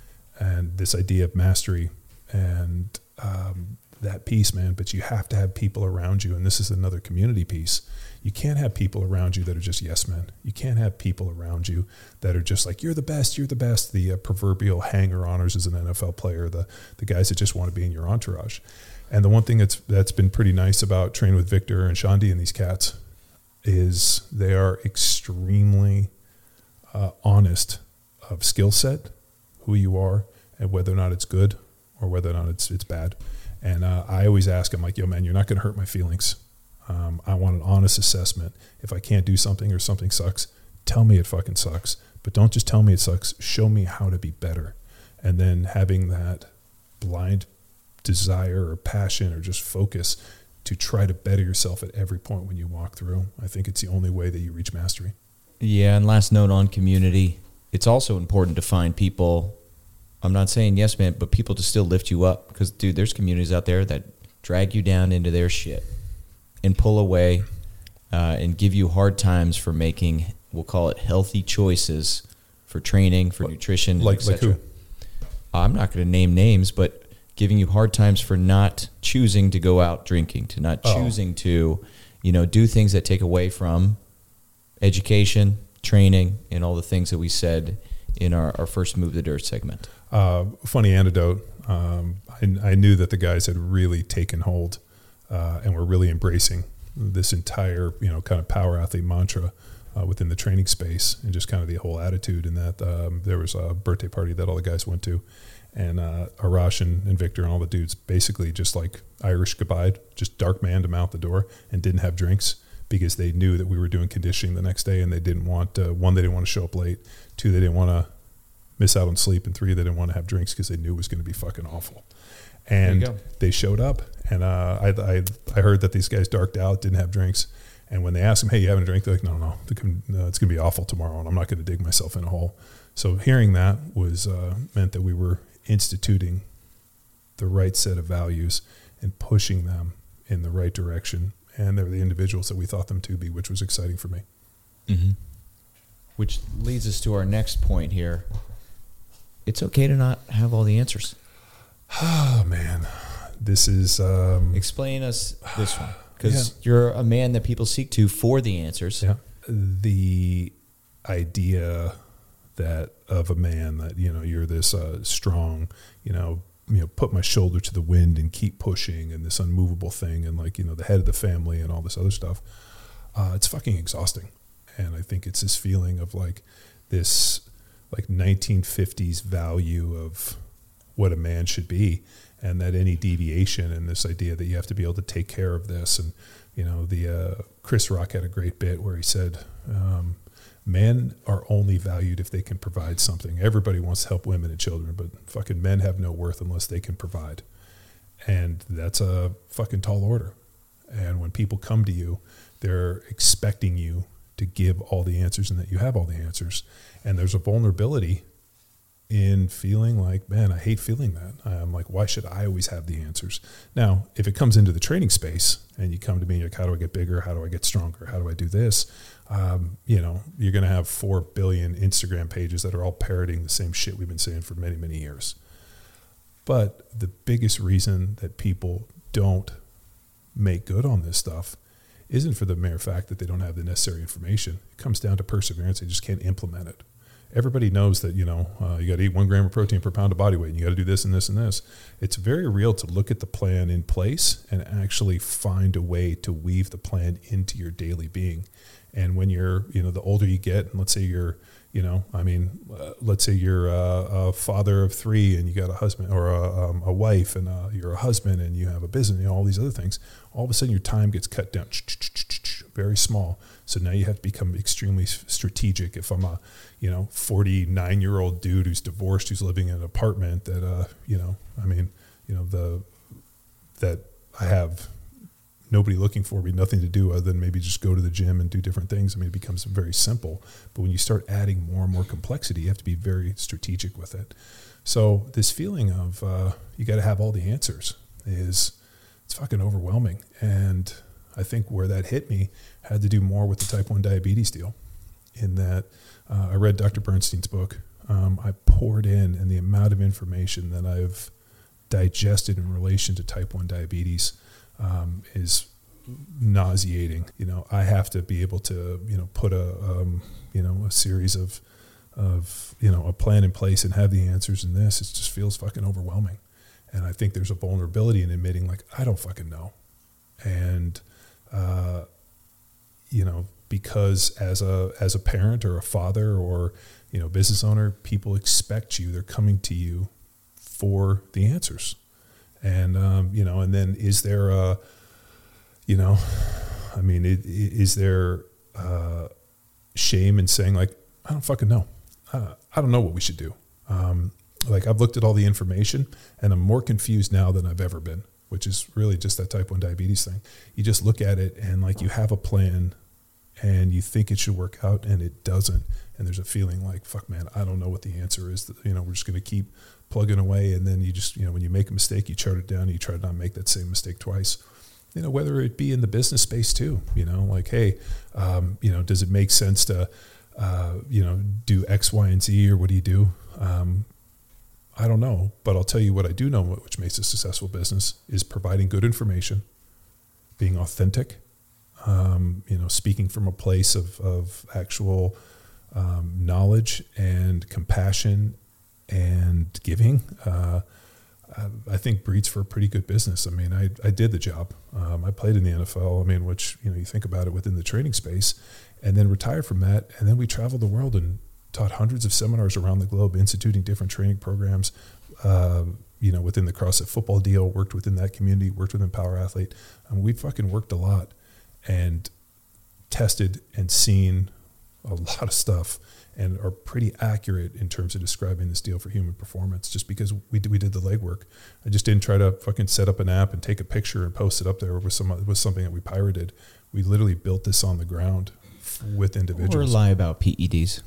And this idea of mastery and um, that piece, man, but you have to have people around you. And this is another community piece. You can't have people around you that are just yes men. You can't have people around you that are just like, you're the best, you're the best. The uh, proverbial hanger-oners as an N F L player, the the guys that just want to be in your entourage. And the one thing that's that's been pretty nice about training with Victor and Shandi and these cats is they are extremely uh, honest of skill set, who you are, and whether or not it's good or whether or not it's it's bad. And uh, I always ask them, like, yo, man, you're not going to hurt my feelings. Um, I want an honest assessment. If I can't do something or something sucks, tell me it fucking sucks. But don't just tell me it sucks. Show me how to be better. And then having that blind desire or passion or just focus to try to better yourself at every point when you walk through. I think it's the only way that you reach mastery. Yeah, and last note on community, it's also important to find people, I'm not saying yes man, but people to still lift you up. Because, dude, there's communities out there that drag you down into their shit and pull away uh, and give you hard times for making, we'll call it healthy choices for training, for nutrition, like, et cetera. Like who? I'm not going to name names, but giving you hard times for not choosing to go out drinking, to not oh. choosing to, you know, do things that take away from education, training, and all the things that we said in our, our first Move the Dirt segment. Uh, funny anecdote. Um, I, I knew that the guys had really taken hold uh, and were really embracing this entire, you know, kind of power athlete mantra uh, within the training space and just kind of the whole attitude. And that um, there was a birthday party that all the guys went to. And uh, Arash and, and Victor and all the dudes basically just like Irish goodbye, just dark manned them out the door and didn't have drinks because they knew that we were doing conditioning the next day and they didn't want, uh, one, they didn't want to show up late. Two, they didn't want to miss out on sleep. And three, they didn't want to have drinks because they knew it was going to be fucking awful. And they showed up. And uh, I, I I heard that these guys darked out, didn't have drinks. And when they asked them, hey, you having a drink? They're like, no, no, no it's going to be awful tomorrow and I'm not going to dig myself in a hole. So hearing that was uh, meant that we were instituting the right set of values and pushing them in the right direction. And they were the individuals that we thought them to be, which was exciting for me. Mm-hmm. Which leads us to our next point here. It's okay to not have all the answers. Oh, man. This is... Um, Explain us this one. Because yeah. you're a man that people seek to for the answers. Yeah. The idea... that of a man that, you know, you're this uh, strong, you know, you know, put my shoulder to the wind and keep pushing and this unmovable thing and like, you know, the head of the family and all this other stuff. Uh, it's fucking exhausting. And I think it's this feeling of like this like nineteen fifties value of what a man should be and that any deviation and this idea that you have to be able to take care of this. And, you know, the uh, Chris Rock had a great bit where he said, um, men are only valued if they can provide something. Everybody wants to help women and children, but fucking men have no worth unless they can provide. And that's a fucking tall order. And when people come to you, they're expecting you to give all the answers and that you have all the answers. And there's a vulnerability in feeling like, man, I hate feeling that. I'm like, why should I always have the answers? Now, if it comes into the training space and you come to me like, how do I get bigger? How do I get stronger? How do I do this? Um, you know, you're going to have four billion Instagram pages that are all parroting the same shit we've been saying for many, many years. But the biggest reason that people don't make good on this stuff isn't for the mere fact that they don't have the necessary information. It comes down to perseverance. They just can't implement it. Everybody knows that, you know, uh, you got to eat one gram of protein per pound of body weight, and you got to do this and this and this. It's very real to look at the plan in place and actually find a way to weave the plan into your daily being. And when you're, you know, the older you get, and let's say you're, you know, I mean, uh, let's say you're a, a father of three and you got a husband or a, um, a wife and uh, you're a husband and you have a business, you know, all these other things. All of a sudden your time gets cut down very small. So now you have to become extremely strategic. If I'm a, you know, forty-nine year old dude who's divorced, who's living in an apartment that, uh, you know, I mean, you know, the, that I have nobody looking for me, nothing to do other than maybe just go to the gym and do different things. I mean, it becomes very simple. But when you start adding more and more complexity, you have to be very strategic with it. So this feeling of uh, you got to have all the answers is, it's fucking overwhelming. And I think where that hit me had to do more with the type one diabetes deal, in that uh, I read Doctor Bernstein's book. Um, I poured in, and the amount of information that I've digested in relation to type one diabetes Um, is nauseating. You know, I have to be able to, you know, put a, um, you know, a series of, of, you know, a plan in place and have the answers in this. It just feels fucking overwhelming. And I think there's a vulnerability in admitting, like, I don't fucking know. And, uh, you know, because as a, as a parent or a father or, you know, business owner, people expect you, they're coming to you for the answers. And, um, you know, and then is there a, you know, I mean, it, it, is there uh, shame in saying, like, I don't fucking know. Uh, I don't know what we should do. Um, like, I've looked at all the information and I'm more confused now than I've ever been, which is really just that type one diabetes thing. You just look at it and, like, you have a plan and you think it should work out and it doesn't. And there's a feeling like, fuck, man, I don't know what the answer is. You know, we're just going to keep plugging away. And then you just, you know, when you make a mistake, you chart it down and you try to not make that same mistake twice. You know, whether it be in the business space too, you know, like, hey, um, you know, does it make sense to, uh, you know, do X, Y, and Z, or what do you do? Um, I don't know, but I'll tell you what I do know, which makes a successful business, is providing good information, being authentic, um, you know, speaking from a place of, of actual um, knowledge and compassion and giving. Uh, I think breeds for a pretty good business. I mean, I, I did the job. Um, I played in the N F L. I mean, which, you know, you think about it within the training space, and then retired from that. And then we traveled the world and taught hundreds of seminars around the globe, instituting different training programs, uh, you know, within the CrossFit football deal, worked within that community, worked within Power Athlete. I mean, we fucking worked a lot and tested and seen a lot of stuff, and are pretty accurate in terms of describing this deal for human performance, just because we did, we did the legwork. I just didn't try to fucking set up an app and take a picture and post it up there with some with something that we pirated. We literally built this on the ground with individuals. Or lie about P E Ds.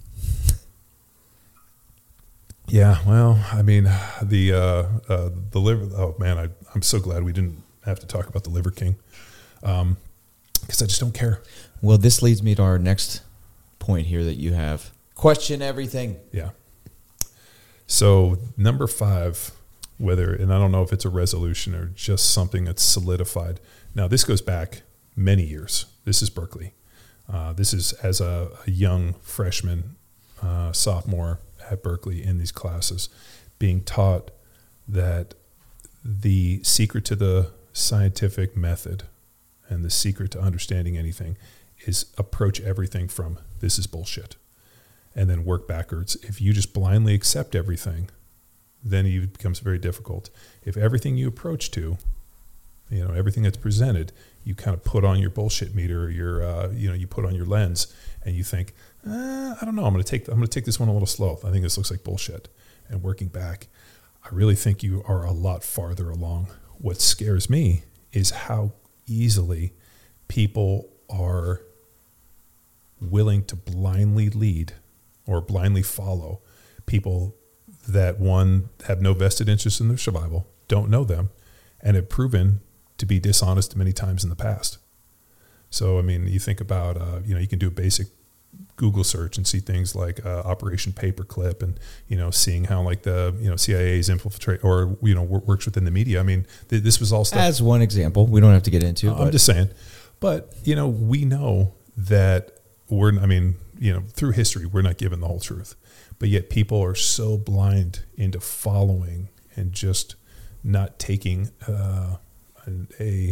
Yeah, well, I mean, the uh, uh, the liver. Oh man, I, I'm so glad we didn't have to talk about the Liver King, because um, I just don't care. Well, this leads me to our next point here that you have. Question everything. Yeah. So number five, whether, and I don't know if it's a resolution or just something that's solidified. Now, this goes back many years. This is Berkeley. Uh, this is as a, a young freshman, uh, sophomore at Berkeley in these classes, being taught that the secret to the scientific method and the secret to understanding anything is approach everything from this is bullshit, and then work backwards. If you just blindly accept everything, then it becomes very difficult. If everything you approach to, you know, everything that's presented, you kind of put on your bullshit meter, or your, uh, you know, you put on your lens, and you think, eh, I don't know, I'm going to take, I'm going to take this one a little slow. I think this looks like bullshit, and working back. I really think you are a lot farther along. What scares me is how easily people are willing to blindly lead or blindly follow people that, one, have no vested interest in their survival, don't know them, and have proven to be dishonest many times in the past. So, I mean, you think about, uh, you know, you can do a basic Google search and see things like uh, Operation Paperclip, and, you know, seeing how like the, you know, C I A's infiltrate or, you know, works within the media. I mean, th- this was all stuff. As one example, we don't have to get into it. I'm just saying. But, you know, we know that we're, I mean, you know, through history, we're not given the whole truth. But yet people are so blind into following and just not taking uh, a,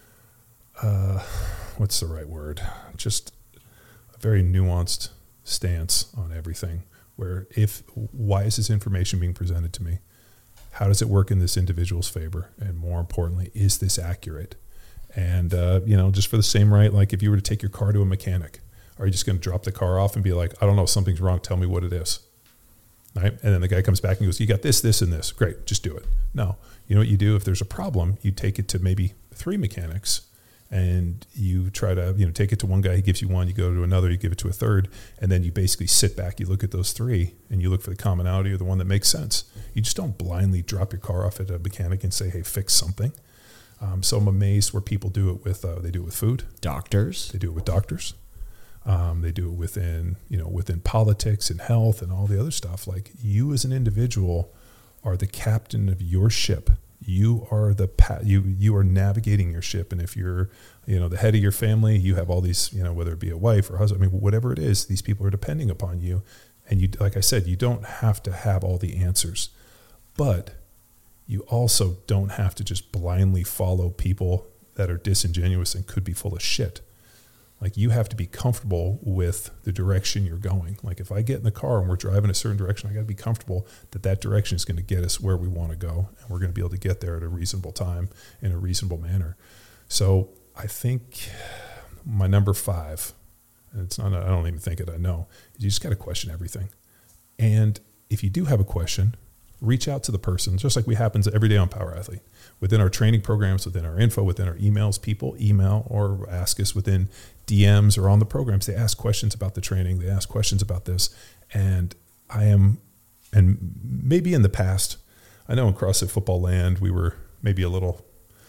uh, what's the right word? Just a very nuanced stance on everything, where if, why is this information being presented to me? How does it work in this individual's favor? And more importantly, is this accurate? And, uh, you know, just for the same right, like if you were to take your car to a mechanic, are you just going to drop the car off and be like, I don't know, something's wrong, tell me what it is? Right? And then the guy comes back and goes, you got this, this, and this. Great, just do it. No. You know what you do? If there's a problem, you take it to maybe three mechanics, and you try to, you know, take it to one guy, he gives you one, you go to another, you give it to a third, and then you basically sit back, you look at those three, and you look for the commonality or the one that makes sense. You just don't blindly drop your car off at a mechanic and say, hey, fix something. Um, so I'm amazed where people do it with, uh, they do it with food. Doctors. They do it with doctors. Um, they do it within, you know, within politics and health and all the other stuff. Like, you as an individual are the captain of your ship. You are the pa- you you are navigating your ship, and if you're, you know, the head of your family, you have all these, you know, whether it be a wife or husband, I mean, whatever it is, these people are depending upon you, and you, like I said, you don't have to have all the answers, but you also don't have to just blindly follow people that are disingenuous and could be full of shit. Like, you have to be comfortable with the direction you're going. Like, if I get in the car and we're driving a certain direction, I got to be comfortable that that direction is going to get us where we want to go, and we're going to be able to get there at a reasonable time in a reasonable manner. So I think my number five, and it's not, I don't even think it, I know, is you just got to question everything. And if you do have a question, reach out to the person, just like we happens every day on Power Athlete. Within our training programs, within our info, within our emails, people email or ask us within D Ms or on the programs. They ask questions about the training. They ask questions about this. And I am, and maybe in the past, I know in CrossFit Football Land, we were maybe a little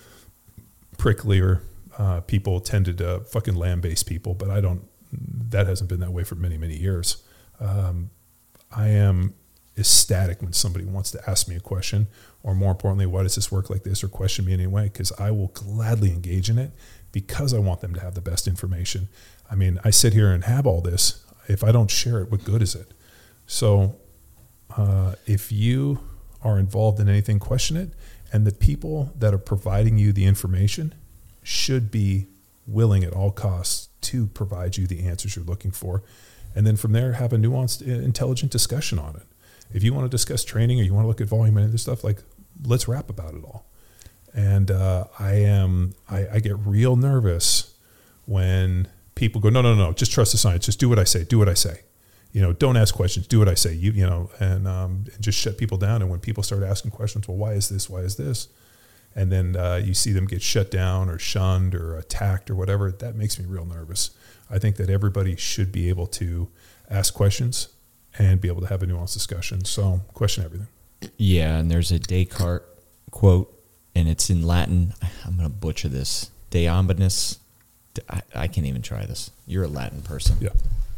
pricklier. Uh, people tended to fucking land-based people, but I don't, that hasn't been that way for many, many years. Um, I am ecstatic when somebody wants to ask me a question, or more importantly, why does this work like this, or question me in any way, because I will gladly engage in it because I want them to have the best information. I mean, I sit here and have all this. If I don't share it, what good is it? So uh, if you are involved in anything, question it. And the people that are providing you the information should be willing at all costs to provide you the answers you're looking for. And then from there, have a nuanced, intelligent discussion on it. If you want to discuss training or you want to look at volume and other stuff, like, let's rap about it all. And uh, I am, I, I get real nervous when people go, no, no, no, just trust the science. Just do what I say. Do what I say. You know, don't ask questions. Do what I say. You, you know, and, um, and just shut people down. And when people start asking questions, well, why is this? Why is this? And then uh, you see them get shut down or shunned or attacked or whatever. That makes me real nervous. I think that everybody should be able to ask questions and be able to have a nuanced discussion. So question everything. Yeah, and there's a Descartes quote, and it's in Latin. I'm going to butcher this. De omnibus. I, I can't even try this. You're a Latin person. Yeah.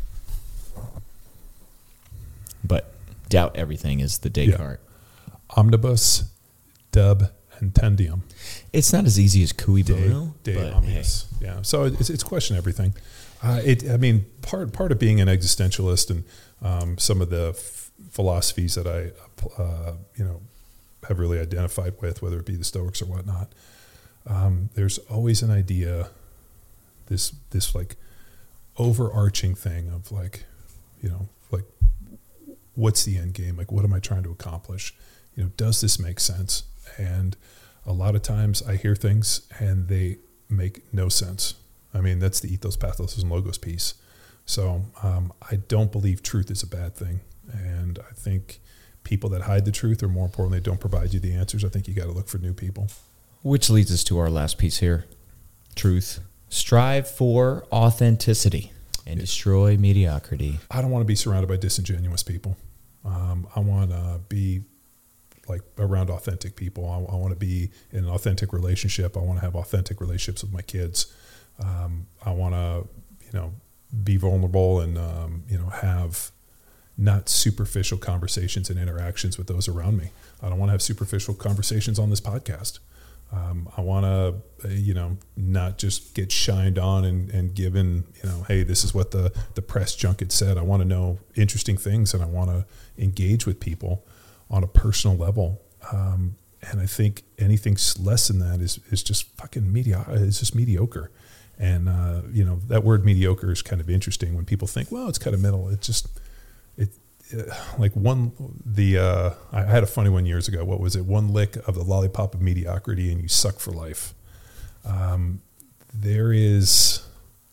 But doubt everything is the Descartes. Yeah. Omnibus, dub, and tendium. It's not as easy as cui bono, De, de but omnibus. Hey. Yeah. So it's it's question everything. Uh, it. I mean, part part of being an existentialist and um, some of the f- philosophies that I, uh, you know, have really identified with, whether it be the Stoics or whatnot. Um, there's always an idea, this this like overarching thing of like, you know, like, what's the end game? Like, what am I trying to accomplish? You know, does this make sense? And a lot of times I hear things and they make no sense. I mean, that's the ethos, pathos, and logos piece. So um, I don't believe truth is a bad thing. And I think people that hide the truth, or more importantly, don't provide you the answers, I think you got to look for new people. Which leads us to our last piece here. Truth. Strive for authenticity and yeah. destroy mediocrity. I don't want to be surrounded by disingenuous people. Um, I want to be like around authentic people. I, I want to be in an authentic relationship. I want to have authentic relationships with my kids. Um, I want to, you know, be vulnerable and, um, you know, have not superficial conversations and interactions with those around me. I don't want to have superficial conversations on this podcast. Um, I want to, uh, you know, not just get shined on and, and given, you know, hey, this is what the, the press junket said. I want to know interesting things, and I want to engage with people on a personal level. Um, and I think anything less than that is, is just fucking mediocre. It's just mediocre. And, uh, you know, that word mediocre is kind of interesting when people think, well, it's kind of middle. It just, it, uh, like one, the, uh, I had a funny one years ago. What was it? One lick of the lollipop of mediocrity and you suck for life. Um, there is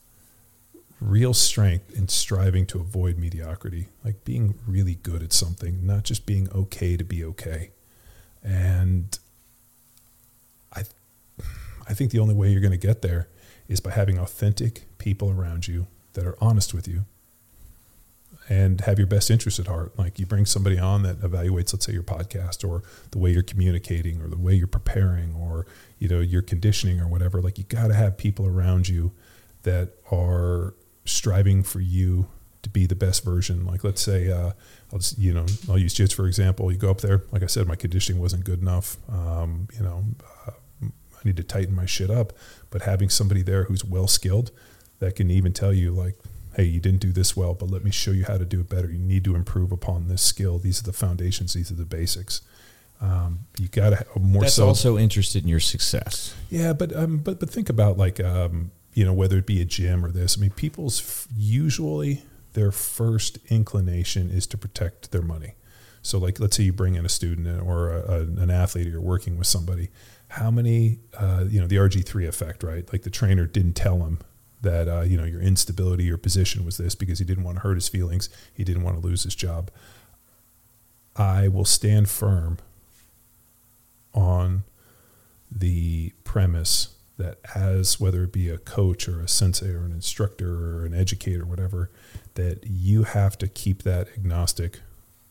real strength in striving to avoid mediocrity, like being really good at something, not just being okay to be okay. And I, I think the only way you're going to get there is by having authentic people around you that are honest with you and have your best interest at heart. Like you bring somebody on that evaluates, let's say, your podcast or the way you're communicating or the way you're preparing or, you know, your conditioning or whatever. Like you got to have people around you that are striving for you to be the best version. Like let's say, uh, I'll just, you know, I'll use Jits for example. You go up there, like I said, my conditioning wasn't good enough. Um, you know, uh, I need to tighten my shit up. But having somebody there who's well skilled that can even tell you like, hey, you didn't do this well, but let me show you how to do it better. You need to improve upon this skill. These are the foundations. These are the basics. Um, you got to have more. That's so, also interested in your success. Yeah, but um, but but think about like um, you know, whether it be a gym or this. I mean, people's f- usually their first inclination is to protect their money. So like, let's say you bring in a student or a, a, an athlete, or you're working with somebody. How many, uh, you know, the R G three effect, right? Like the trainer didn't tell him that, uh, you know, your instability, your position was this because he didn't want to hurt his feelings. He didn't want to lose his job. I will stand firm on the premise that as, whether it be a coach or a sensei or an instructor or an educator, whatever, that you have to keep that agnostic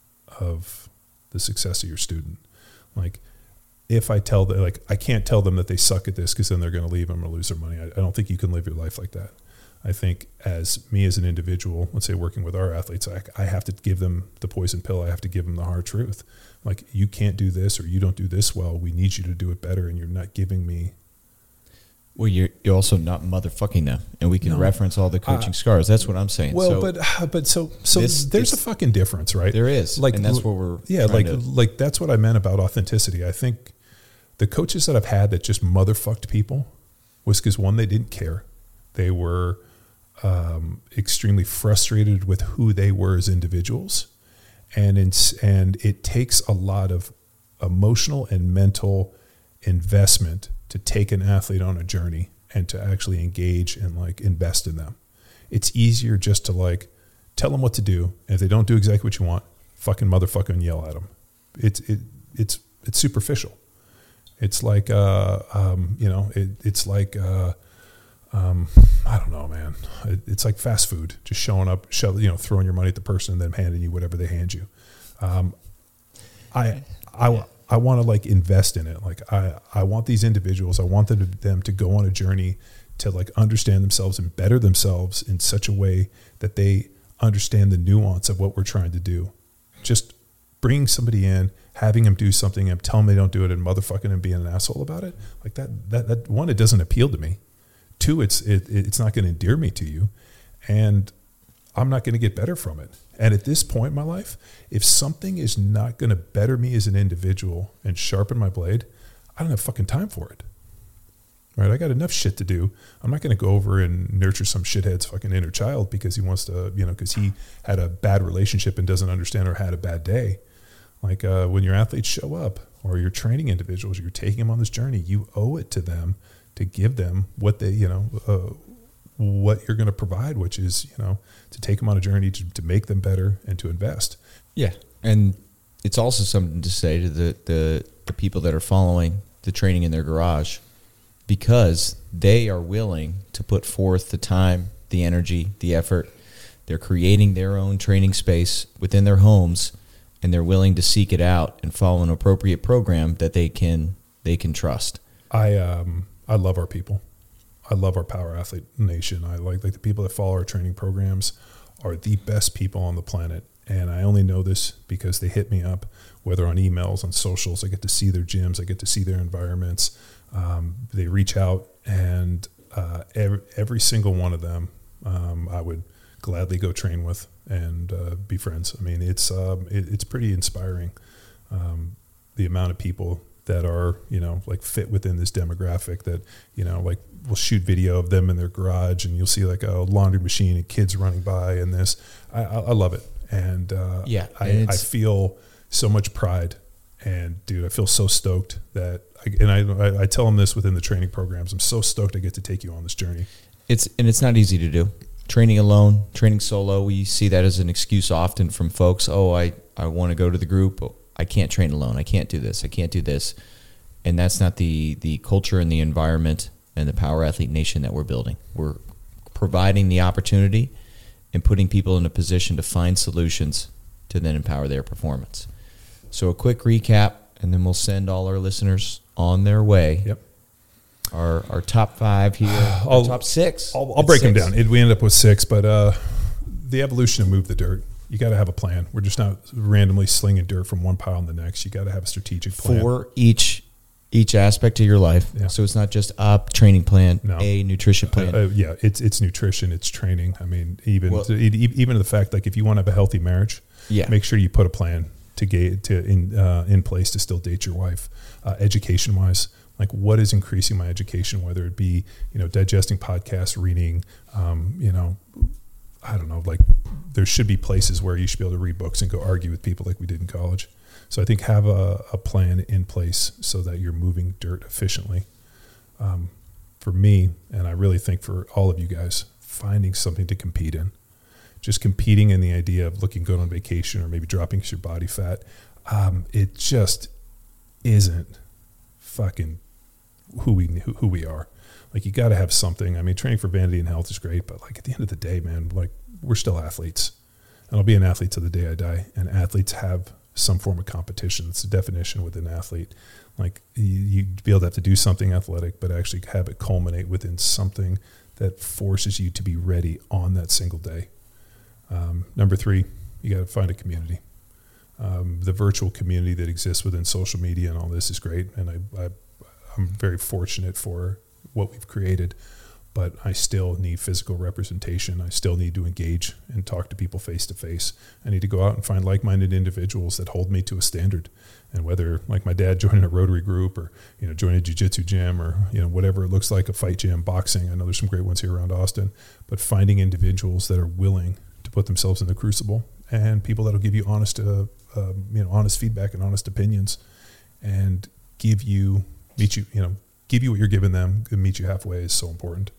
of the success of your student. Like, if I tell them, like, I can't tell them that they suck at this because then they're going to leave them or lose their money. I, I don't think you can live your life like that. I think as me as an individual, let's say working with our athletes, I, I have to give them the poison pill. I have to give them the hard truth. Like, you can't do this or you don't do this well. We need you to do it better, and you're not giving me. Well, you're you're also not motherfucking them, and we can No. reference all the coaching uh, scars. That's what I'm saying. Well, so but but so so this, there's a fucking difference, right? There is, like, and that's what we're yeah, like to, like that's what I meant about authenticity. I think the coaches that I've had that just motherfucked people was because, one, they didn't care. They were um, extremely frustrated with who they were as individuals, and it's, and it takes a lot of emotional and mental investment to take an athlete on a journey and to actually engage and like invest in them. It's easier just to like tell them what to do, and if they don't do exactly what you want, fucking motherfucker and yell at them. It's it it's it's superficial. It's like uh um you know it, it's like uh um I don't know, man. It, it's like fast food, just showing up, shove, you know, throwing your money at the person and then handing you whatever they hand you. Um, I I. Yeah. I want to like invest in it. Like I, I want these individuals, I want them to, them to go on a journey to like understand themselves and better themselves in such a way that they understand the nuance of what we're trying to do. Just bringing somebody in, having them do something and tell them they don't do it and motherfucking and being an asshole about it. Like that, that, that one, it doesn't appeal to me. Two, it's, it, it's not going to endear me to you. And I'm not going to get better from it. And at this point in my life, if something is not going to better me as an individual and sharpen my blade, I don't have fucking time for it. Right? I got enough shit to do. I'm not going to go over and nurture some shithead's fucking inner child because he wants to, you know, because he had a bad relationship and doesn't understand or had a bad day. Like uh, when your athletes show up or you're training individuals, you're taking them on this journey, you owe it to them to give them what they, you know, uh, what you're going to provide, which is, you know, to take them on a journey to, to make them better and to invest. Yeah. And it's also something to say to the, the, the people that are following the training in their garage, because they are willing to put forth the time, the energy, the effort. They're creating their own training space within their homes, and they're willing to seek it out and follow an appropriate program that they can they can trust. I um I love our people. I love our Power Athlete Nation. I like like the people that follow our training programs are the best people on the planet. And I only know this because they hit me up, whether on emails, on socials. I get to see their gyms. I get to see their environments. Um, they reach out, and uh, every, every single one of them um, I would gladly go train with and uh, be friends. I mean, it's um, it, it's pretty inspiring, um, the amount of people that are, you know, like fit within this demographic that, you know, like we'll shoot video of them in their garage, and you'll see like a laundry machine and kids running by and this. I, I, I love it. And uh, yeah, I, and I feel so much pride, and dude, I feel so stoked that, I, and I, I tell them this within the training programs. I'm so stoked I get to take you on this journey. It's and it's not easy to do. Training alone, training solo, we see that as an excuse often from folks. Oh, I, I want to go to the group. I can't train alone. I can't do this. I can't do this. And that's not the, the culture and the environment and the Power Athlete Nation that we're building. We're providing the opportunity and putting people in a position to find solutions to then empower their performance. So a quick recap, and then we'll send all our listeners on their way. Yep. Our our top five here, I'll, our top six. I'll, I'll break six. them down. It, we end up with six, but uh, the evolution of Move the Dirt, you got to have a plan. We're just not randomly slinging dirt from one pile to the next. You got to have a strategic plan. For each each aspect of your life. Yeah. So it's not just a training plan, no. a nutrition plan. Uh, uh, yeah, it's it's nutrition, it's training. I mean, even well, to, even to the fact, like if you want to have a healthy marriage, yeah. make sure you put a plan to get to in uh, in place to still date your wife. Uh, education wise, like what is increasing my education, whether it be, you know, digesting podcasts, reading, um, you know, I don't know, like there should be places where you should be able to read books and go argue with people like we did in college. So I think have a, a plan in place so that you're moving dirt efficiently. Um, for me, and I really think for all of you guys, finding something to compete in. Just competing in the idea of looking good on vacation or maybe dropping your body fat, um, it just isn't fucking who we who we are. Like you got to have something. I mean, training for vanity and health is great, but like at the end of the day, man, like we're still athletes, and I'll be an athlete till the day I die. And athletes have some form of competition. It's a definition with an athlete. Like you, you'd be able to have to do something athletic, but actually have it culminate within something that forces you to be ready on that single day. Um, number three, you got to find a community. Um, the virtual community that exists within social media and all this is great, and I, I, I'm very fortunate for what we've created, but I still need physical representation. I still need to engage and talk to people face to face. I need to go out and find like-minded individuals that hold me to a standard. And whether, like my dad, joining a Rotary group or, you know, joining a jiu-jitsu gym or, you know, whatever it looks like, a fight gym, boxing. I know there's some great ones here around Austin, but finding individuals that are willing to put themselves in the crucible and people that will give you honest, uh, uh, you know, honest feedback and honest opinions and give you, meet you, you know, give you what you're giving them and meet you halfway is so important.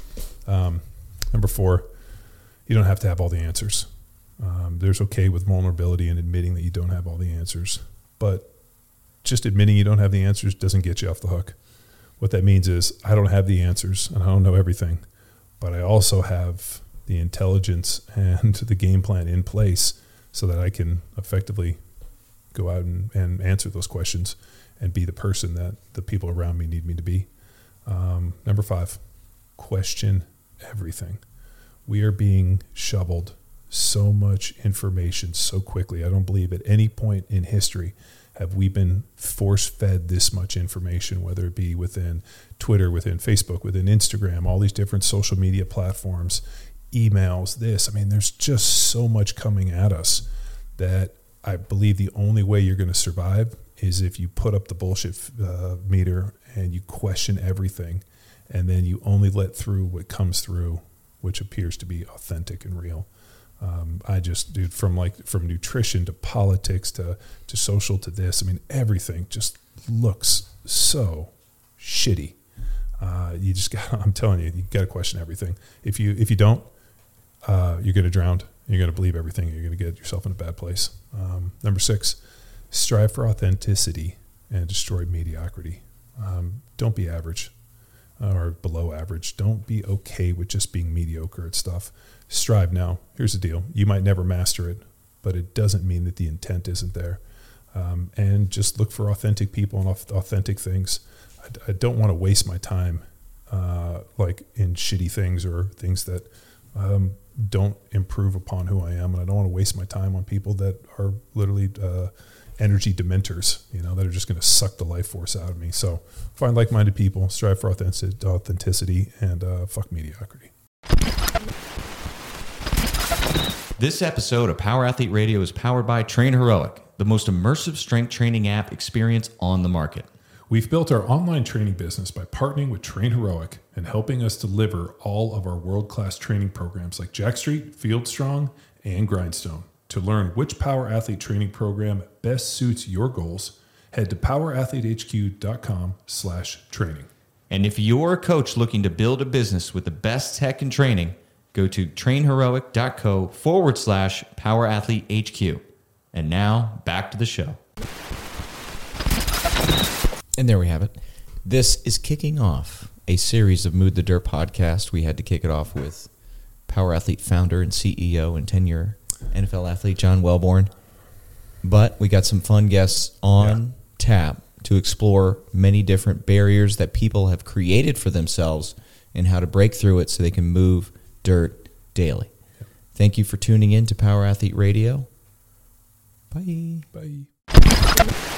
Um, number four, you don't have to have all the answers. Um, there's okay with vulnerability and admitting that you don't have all the answers, but just admitting you don't have the answers doesn't get you off the hook. What that means is I don't have the answers and I don't know everything, but I also have the intelligence and the game plan in place so that I can effectively go out and, and answer those questions and be the person that the people around me need me to be. Um, number five, question everything. We are being shoveled so much information so quickly. I don't believe at any point in history have we been force-fed this much information, whether it be within Twitter, within Facebook, within Instagram, all these different social media platforms, emails, this. I mean, there's just so much coming at us that I believe the only way you're going to survive is if you put up the bullshit uh, meter and you question everything, and then you only let through what comes through, which appears to be authentic and real. Um, I just, dude, from like from nutrition to politics to to social to this, I mean, everything just looks so shitty. Uh, you just got, I'm telling you, you got to question everything. If you if you don't, uh, you're going to drown. You're going to believe everything. You're going to get yourself in a bad place. Um, number six, strive for authenticity and destroy mediocrity. Um, don't be average or below average. Don't be okay with just being mediocre at stuff. Strive now. Here's the deal. You might never master it, but it doesn't mean that the intent isn't there. Um, and just look for authentic people and authentic things. I, I don't want to waste my time uh, like in shitty things or things that um, don't improve upon who I am. And I don't want to waste my time on people that are literally uh, energy dementors, you know, that are just going to suck the life force out of me. So find like-minded people, strive for authentic- authenticity, and uh, fuck mediocrity. This episode of Power Athlete Radio is powered by Train Heroic, the most immersive strength training app experience on the market. We've built our online training business by partnering with Train Heroic and helping us deliver all of our world-class training programs like Jackstreet, Field Strong, and Grindstone. To learn which Power Athlete training program best suits your goals, head to powerathletehq.com slash training. And if you're a coach looking to build a business with the best tech and training, go to trainheroic.co forward slash powerathletehq. And now, back to the show. And there we have it. This is kicking off a series of Mood the Dirt podcast. We had to kick it off with Power Athlete founder and C E O and ten-year N F L athlete John Welbourn. But we got some fun guests on yeah. tap to explore many different barriers that people have created for themselves and how to break through it so they can move dirt daily. Yeah. Thank you for tuning in to Power Athlete Radio. Bye. Bye.